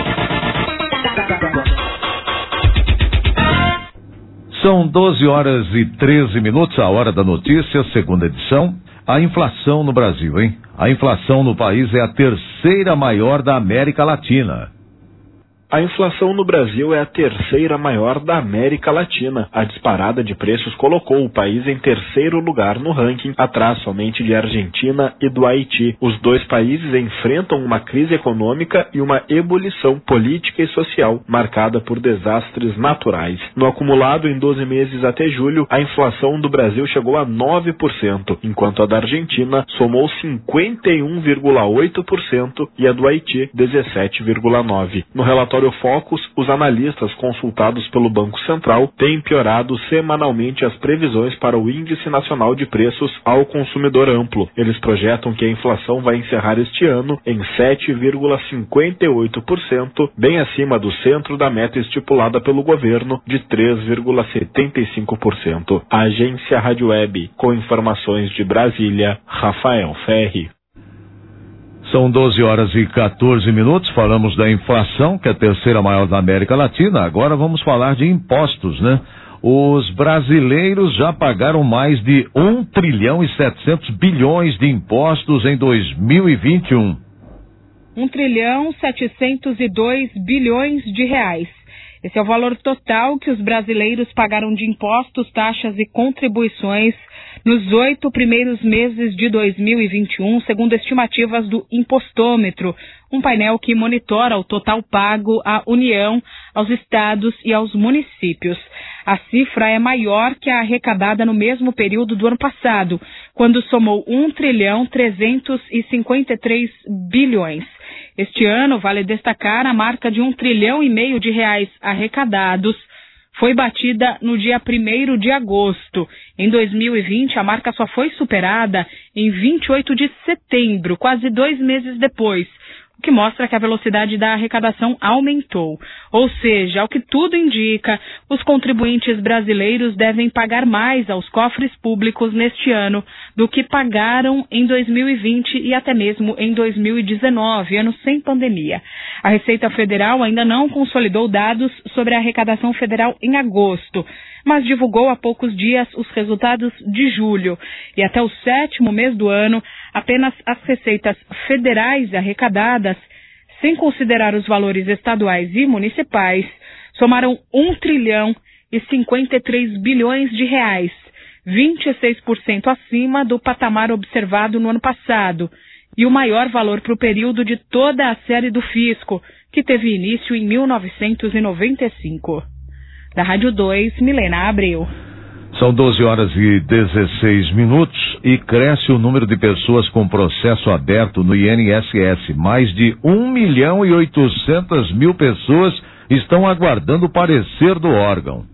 São doze horas e treze minutos, a hora da notícia, segunda edição. A inflação no Brasil, hein? A inflação no país é a terceira maior da América Latina. A inflação no Brasil é a terceira maior da América Latina. A disparada de preços colocou o país em terceiro lugar no ranking, atrás somente de Argentina e do Haiti. Os dois países enfrentam uma crise econômica e uma ebulição política e social, marcada por desastres naturais. No acumulado em doze meses até julho, a inflação do Brasil chegou a nove por cento, enquanto a da Argentina somou cinquenta e um vírgula oito por cento e a do Haiti dezessete vírgula nove por cento. No relatório Focus, os analistas consultados pelo Banco Central têm piorado semanalmente as previsões para o Índice Nacional de Preços ao Consumidor Amplo. Eles projetam que a inflação vai encerrar este ano em sete vírgula cinquenta e oito por cento, bem acima do centro da meta estipulada pelo governo de três vírgula setenta e cinco por cento. A agência Rádio Web, com informações de Brasília, Rafael Ferri. São doze horas e quatorze minutos, falamos da inflação, que é a terceira maior da América Latina. Agora vamos falar de impostos, né? Os brasileiros já pagaram mais de um trilhão e setecentos bilhões de impostos em dois mil e vinte e um. um trilhão setecentos e dois bilhões de reais. Esse é o valor total que os brasileiros pagaram de impostos, taxas e contribuições nos oito primeiros meses de dois mil e vinte e um, segundo estimativas do Impostômetro, um painel que monitora o total pago à União, aos estados e aos municípios. A cifra é maior que a arrecadada no mesmo período do ano passado, quando somou um trilhão trezentos e cinquenta e três bilhões. Este ano, vale destacar, a marca de um trilhão e meio de reais arrecadados foi batida no dia primeiro de agosto. Em dois mil e vinte, a marca só foi superada em vinte e oito de setembro, quase dois meses depois, o que mostra que a velocidade da arrecadação aumentou. Ou seja, ao que tudo indica, os contribuintes brasileiros devem pagar mais aos cofres públicos neste ano do que pagaram em dois mil e vinte e até mesmo em dois mil e dezenove, ano sem pandemia. A Receita Federal ainda não consolidou dados sobre a arrecadação federal em agosto, mas divulgou há poucos dias os resultados de julho. E até o sétimo mês do ano, apenas as receitas federais arrecadadas, sem considerar os valores estaduais e municipais, somaram um trilhão e cinquenta e três bilhões de reais, vinte e seis por cento acima do patamar observado no ano passado, e o maior valor para o período de toda a série do fisco, que teve início em mil novecentos e noventa e cinco. Da Rádio dois, Milena Abreu. São doze horas e dezesseis minutos e cresce o número de pessoas com processo aberto no I N S S. Mais de um milhão e oitocentas mil pessoas estão aguardando o parecer do órgão.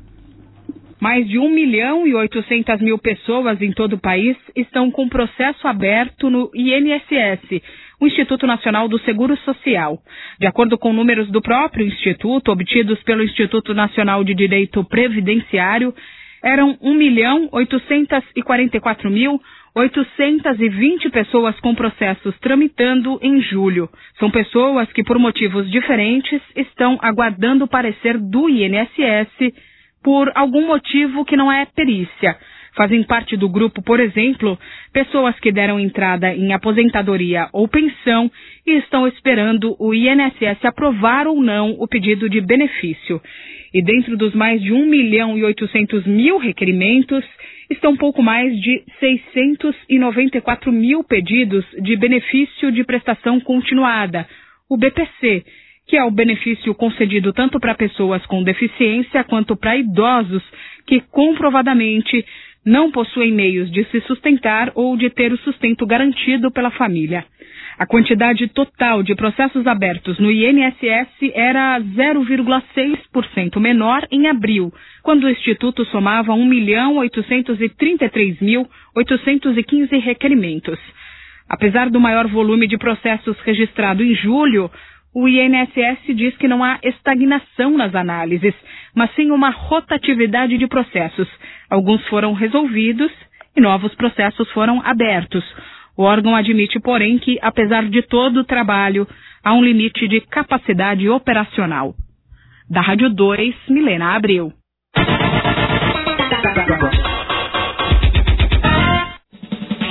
Mais de um milhão e oitocentas mil pessoas em todo o país estão com processo aberto no I N S S, o Instituto Nacional do Seguro Social. De acordo com números do próprio Instituto, obtidos pelo Instituto Nacional de Direito Previdenciário, eram um milhão oitocentos e quarenta e quatro mil oitocentos e vinte pessoas com processos tramitando em julho. São pessoas que, por motivos diferentes, estão aguardando o parecer do I N S S por algum motivo que não é perícia. Fazem parte do grupo, por exemplo, pessoas que deram entrada em aposentadoria ou pensão e estão esperando o I N S S aprovar ou não o pedido de benefício. E dentro dos mais de um milhão e oitocentos mil requerimentos, estão pouco mais de seiscentos e noventa e quatro mil pedidos de benefício de prestação continuada, o B P C, que é o benefício concedido tanto para pessoas com deficiência quanto para idosos que comprovadamente não possuem meios de se sustentar ou de ter o sustento garantido pela família. A quantidade total de processos abertos no I N S S era zero vírgula seis por cento menor em abril, quando o Instituto somava um milhão oitocentos e trinta e três mil oitocentos e quinze requerimentos. Apesar do maior volume de processos registrado em julho, o I N S S diz que não há estagnação nas análises, mas sim uma rotatividade de processos. Alguns foram resolvidos e novos processos foram abertos. O órgão admite, porém, que, apesar de todo o trabalho, há um limite de capacidade operacional. Da Rádio dois, Milena Abreu.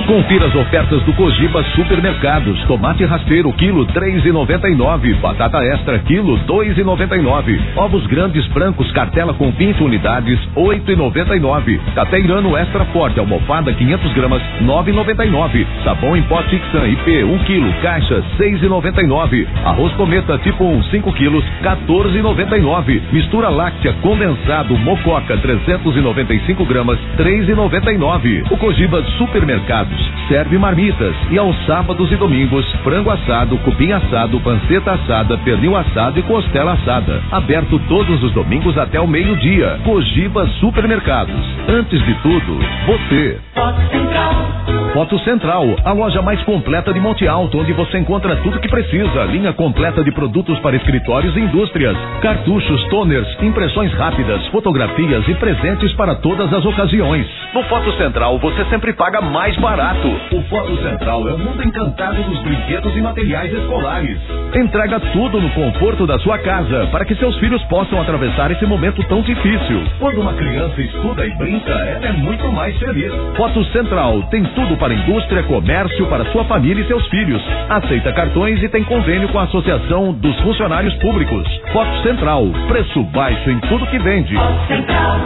Confira as ofertas do Cogiba Supermercados. Tomate rasteiro, quilo três e noventa e nove. Batata extra, quilo dois e noventa e nove. Ovos grandes brancos, cartela com vinte unidades, oito e noventa e nove. Cateirano extra forte, almofada quinhentas gramas, nove e noventa e nove. Sabão em pó Tixan I P, um quilo, caixa, seis e noventa e nove. Arroz Cometa tipo um, cinco quilos, quatorze e noventa e nove. Mistura láctea condensado Mococa, trezentas e noventa e cinco gramas, três e noventa e nove. O Cogiba Supermercados serve marmitas e aos sábados e domingos, frango assado, cupim assado, panceta assada, pernil assado e costela assada. Aberto todos os domingos até o meio-dia. Cogiba Supermercados. Antes de tudo, você. Foto Central. Foto Central, a loja mais completa de Monte Alto, onde você encontra tudo que precisa. Linha completa de produtos para escritórios e indústrias. Cartuchos, toners, impressões rápidas, fotografias e presentes para todas as ocasiões. No Foto Central, você sempre paga mais barato. O Foto Central é o mundo encantado dos brinquedos e materiais escolares. Entrega tudo no conforto da sua casa, para que seus filhos possam atravessar esse momento tão difícil. Quando uma criança estuda e brinca, ela é muito mais feliz. Foto Central tem tudo para indústria, comércio, para sua família e seus filhos. Aceita cartões e tem convênio com a Associação dos Funcionários Públicos. Foto Central, preço baixo em tudo que vende. Foto Central.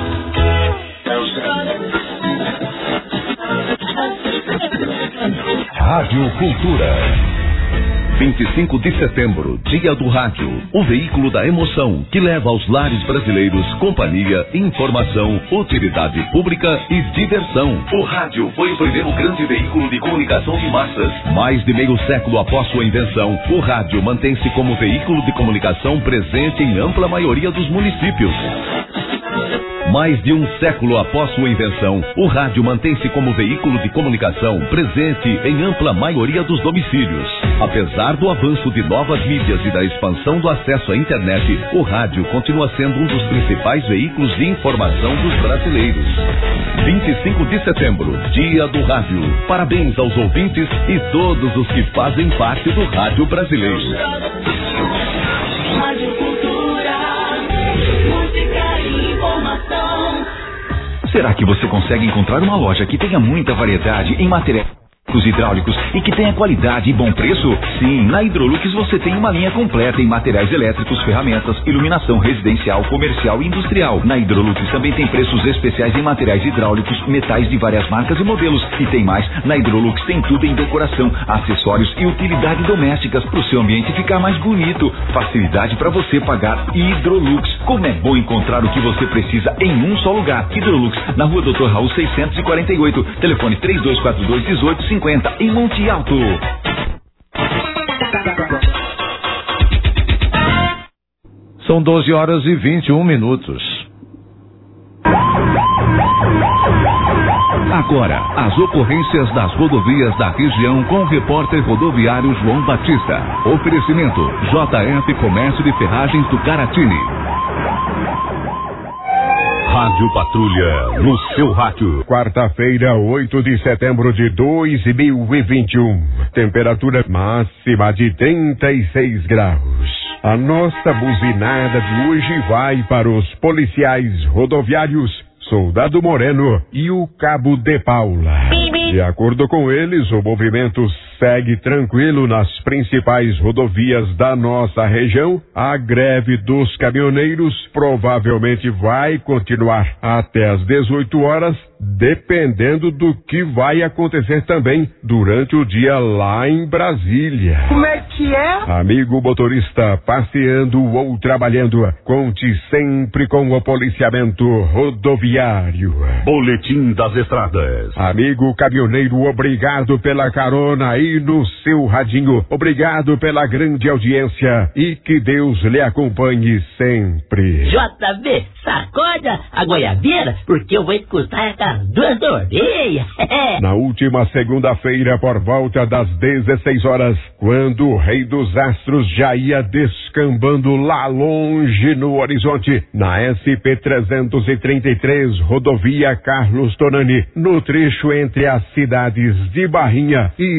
Rádio Cultura. vinte e cinco de setembro, Dia do Rádio. O veículo da emoção que leva aos lares brasileiros companhia, informação, utilidade pública e diversão. O rádio foi o primeiro grande veículo de comunicação de massas. Mais de meio século após sua invenção, o rádio mantém-se como veículo de comunicação presente em ampla maioria dos municípios. Mais de um século após sua invenção, o rádio mantém-se como veículo de comunicação presente em ampla maioria dos domicílios. Apesar do avanço de novas mídias e da expansão do acesso à internet, o rádio continua sendo um dos principais veículos de informação dos brasileiros. vinte e cinco de setembro, Dia do Rádio. Parabéns aos ouvintes e todos os que fazem parte do rádio brasileiro. Rádio Cultura, música e informação. Será que você consegue encontrar uma loja que tenha muita variedade em materiais hidráulicos e que tenha qualidade e bom preço? Sim, na Hidrolux você tem uma linha completa em materiais elétricos, ferramentas, iluminação residencial, comercial e industrial. Na Hidrolux também tem preços especiais em materiais hidráulicos, metais de várias marcas e modelos. E tem mais, na Hidrolux tem tudo em decoração, acessórios e utilidades domésticas para o seu ambiente ficar mais bonito. Facilidade para você pagar. Hidrolux, como é bom encontrar o que você precisa em um só lugar. Hidrolux, na rua doutor Raul seiscentos e quarenta e oito, telefone três dois quatro dois, um oito cinco zero, em Monte Alto. São doze horas e vinte e um minutos. Agora, as ocorrências das rodovias da região com o repórter rodoviário João Batista. Oferecimento J F Comércio de Ferragens do Caratini. Rádio Patrulha, no seu rádio. Quarta-feira, oito de setembro de dois mil e vinte e um. Temperatura máxima de trinta e seis graus. A nossa buzinada de hoje vai para os policiais rodoviários Soldado Moreno e o Cabo de Paula. De acordo com eles, o movimento segue tranquilo nas principais rodovias da nossa região. A greve dos caminhoneiros provavelmente vai continuar até às dezoito horas, dependendo do que vai acontecer também durante o dia lá em Brasília. Como é que é? Amigo motorista, passeando ou trabalhando, conte sempre com o policiamento rodoviário. Boletim das Estradas. Amigo caminhoneiro, obrigado pela carona aí no seu radinho. Obrigado pela grande audiência e que Deus lhe acompanhe sempre. J B, sacoda a goiabeira, porque eu vou escutar as duas da orelha. Na última segunda-feira, por volta das dezesseis horas, quando o Rei dos Astros já ia descambando lá longe no horizonte, na S P trezentos e trinta e três, rodovia Carlos Tonani, no trecho entre as cidades de Barrinha e Serra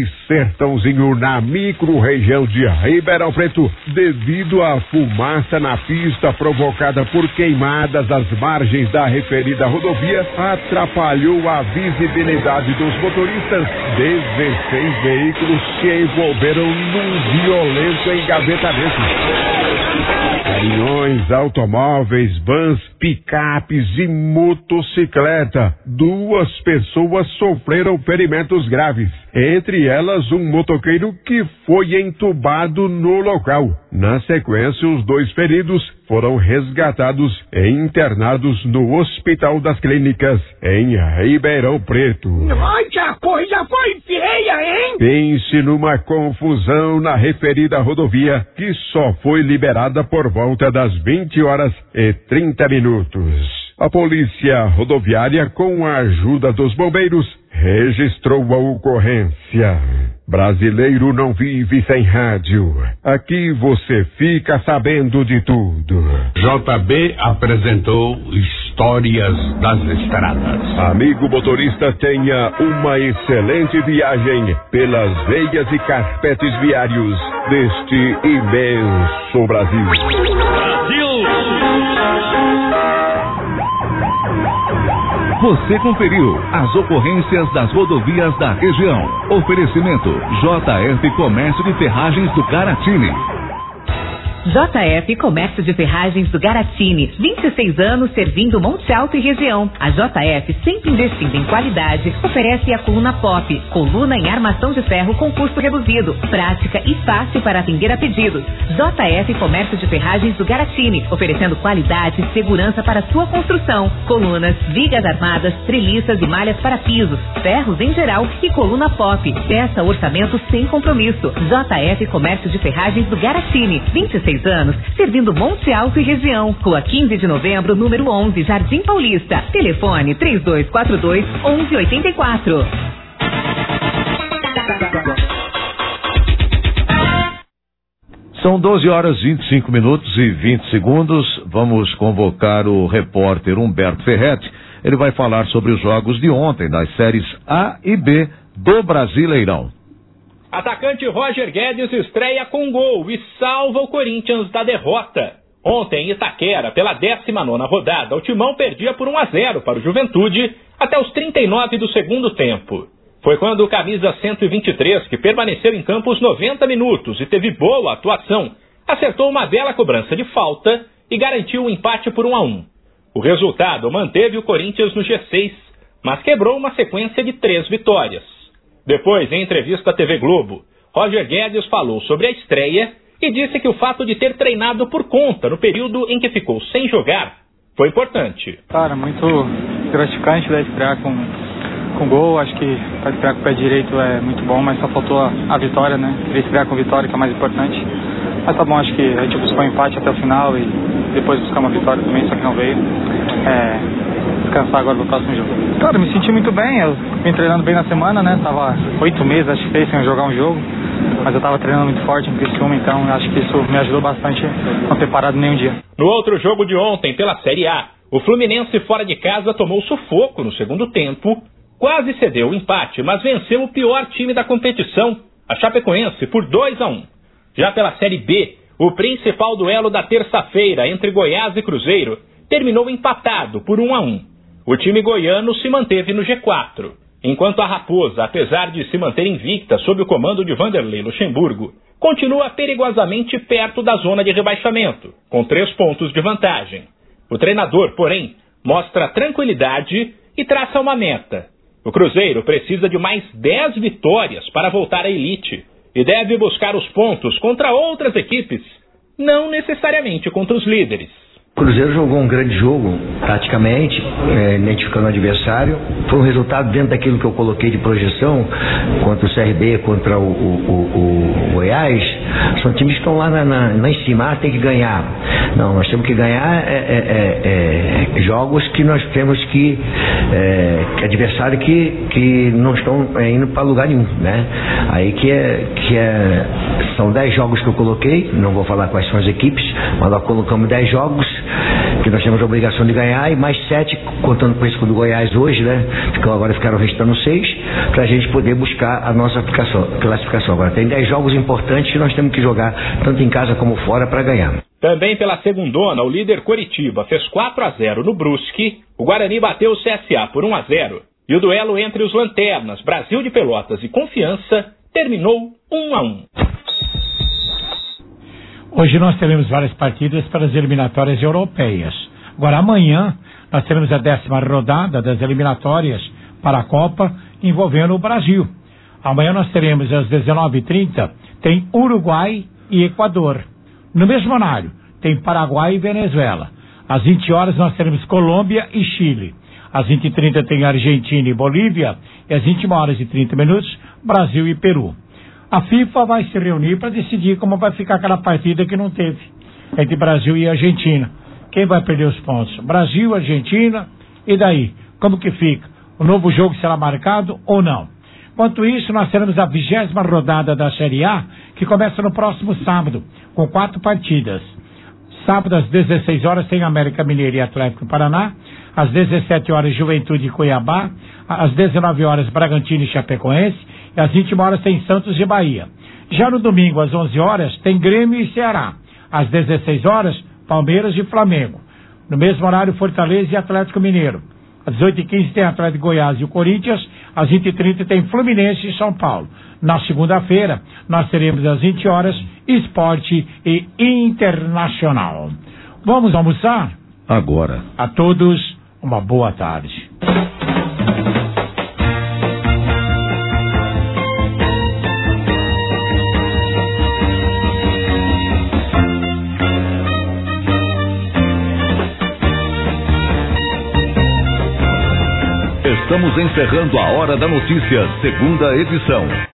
Sertãozinho, na micro-região de Ribeirão Preto, devido à fumaça na pista provocada por queimadas às margens da referida rodovia, atrapalhou a visibilidade dos motoristas. dezesseis veículos se envolveram num violento engavetamento. Caminhões, automóveis, vans, picapes e motocicleta. Duas pessoas sofreram ferimentos graves. Entre elas, um motoqueiro que foi entubado no local. Na sequência, os dois feridos foram resgatados e internados no Hospital das Clínicas, em Ribeirão Preto. Nossa, a coisa foi feia, hein? Pense numa confusão na referida rodovia, que só foi liberada por volta das vinte horas e trinta minutos. A polícia rodoviária, com a ajuda dos bombeiros, registrou a ocorrência. Brasileiro não vive sem rádio. Aqui você fica sabendo de tudo. J B apresentou Histórias das Estradas. Amigo motorista, tenha uma excelente viagem pelas veias e carpetes viários deste imenso Brasil. Brasil! Você conferiu as ocorrências das rodovias da região. Oferecimento J F Comércio de Ferragens do Garatini. J F Comércio de Ferragens do Garatini, vinte e seis anos servindo Monte Alto e região. A J F, sempre investindo em qualidade, oferece a coluna Pop, coluna em armação de ferro com custo reduzido, prática e fácil para atender a pedidos. J F Comércio de Ferragens do Garatini, oferecendo qualidade e segurança para sua construção. Colunas, vigas armadas, treliças e malhas para pisos, ferros em geral e coluna Pop. Peça orçamento sem compromisso. J F Comércio de Ferragens do Garatini, vinte e seis anos, servindo Monte Alto e região. Rua quinze de novembro, número onze, Jardim Paulista. Telefone três dois quatro dois, onze oitenta e quatro. São doze horas, vinte e cinco minutos e vinte segundos. Vamos convocar o repórter Humberto Ferretti. Ele vai falar sobre os jogos de ontem, nas séries A e B do Brasileirão. Atacante Roger Guedes estreia com gol e salva o Corinthians da derrota. Ontem, em Itaquera, pela décima nona rodada, o Timão perdia por um a zero para o Juventude até os trinta e nove do segundo tempo. Foi quando o camisa cento e vinte e três, que permaneceu em campo os noventa minutos e teve boa atuação, acertou uma bela cobrança de falta e garantiu o empate por um a um. O resultado manteve o Corinthians no G seis, mas quebrou uma sequência de três vitórias. Depois, em entrevista à T V Globo, Roger Guedes falou sobre a estreia e disse que o fato de ter treinado por conta no período em que ficou sem jogar foi importante. Cara, muito gratificante, né, estrear com, com gol. Acho que para estrear com o pé direito é muito bom, mas só faltou a, a vitória, né? Queria estrear com vitória, que é mais importante. Mas tá bom, acho que a gente buscou um empate até o final e depois buscar uma vitória também, só que não veio. É... descansar agora no próximo jogo. Cara, me senti muito bem, eu vim treinando bem na semana, né? Tava oito meses, acho que fez, sem jogar um jogo, mas eu tava treinando muito forte em Criciúma, então acho que isso me ajudou bastante a não ter parado nenhum dia. No outro jogo de ontem, pela Série A, o Fluminense fora de casa tomou sufoco no segundo tempo, quase cedeu o empate, mas venceu o pior time da competição, a Chapecoense, por dois a um. Já pela Série B, o principal duelo da terça-feira entre Goiás e Cruzeiro terminou empatado por um a um. O time goiano se manteve no G quatro, enquanto a Raposa, apesar de se manter invicta sob o comando de Vanderlei Luxemburgo, continua perigosamente perto da zona de rebaixamento, com três pontos de vantagem. O treinador, porém, mostra tranquilidade e traça uma meta. O Cruzeiro precisa de mais dez vitórias para voltar à elite e deve buscar os pontos contra outras equipes, não necessariamente contra os líderes. O Cruzeiro jogou um grande jogo, taticamente, é, identificando o adversário. Foi um resultado dentro daquilo que eu coloquei de projeção, contra o C R B, contra o, o, o, o Goiás. São times que estão lá na, na, lá em cima, ah, tem que ganhar. Não, nós temos que ganhar é, é, é, jogos que nós temos que, é, adversário que, que não estão é, indo para lugar nenhum, né? Aí que é, que é, são dez jogos que eu coloquei, não vou falar quais são as equipes, mas nós colocamos dez jogos que nós temos a obrigação de ganhar, e mais sete, contando com isso do Goiás hoje, né? Ficou, agora ficaram restando seis, para a gente poder buscar a nossa aplicação, classificação. Agora tem dez jogos importantes que nós temos que jogar, tanto em casa como fora, para ganhar. Também pela segundona, o líder Coritiba fez quatro a zero no Brusque, o Guarani bateu o C S A por um a zero, e o duelo entre os lanternas, Brasil de Pelotas e Confiança, terminou um a um. Hoje nós teremos várias partidas para as eliminatórias europeias. Agora, amanhã, nós teremos a décima rodada das eliminatórias para a Copa, envolvendo o Brasil. Amanhã nós teremos às dezenove e trinta, tem Uruguai e Equador. No mesmo horário, tem Paraguai e Venezuela. Às vinte horas nós teremos Colômbia e Chile. Às vinte e trinta tem Argentina e Bolívia. E às vinte e uma horas e trinta minutos, Brasil e Peru. A FIFA vai se reunir para decidir como vai ficar aquela partida que não teve entre Brasil e Argentina. Quem vai perder os pontos? Brasil, Argentina, e daí? Como que fica? O novo jogo será marcado ou não? Enquanto isso, nós teremos a vigésima rodada da Série A, que começa no próximo sábado, com quatro partidas. Sábado, às dezesseis horas, tem América Mineiro e Atlético Paraná. Às dezessete horas, Juventude e Cuiabá. Às dezenove horas, Bragantino e Chapecoense. E às vinte e uma horas, tem Santos e Bahia. Já no domingo, às onze horas, tem Grêmio e Ceará. Às dezesseis horas, Palmeiras e Flamengo. No mesmo horário, Fortaleza e Atlético Mineiro. Às dezoito e quinze tem Atlético Goiás e o Corinthians. Às vinte e trinta tem Fluminense e São Paulo. Na segunda-feira, nós teremos às vinte horas Esporte e Internacional. Vamos almoçar? Agora. A todos, uma boa tarde. Estamos encerrando a Hora da Notícia, segunda edição.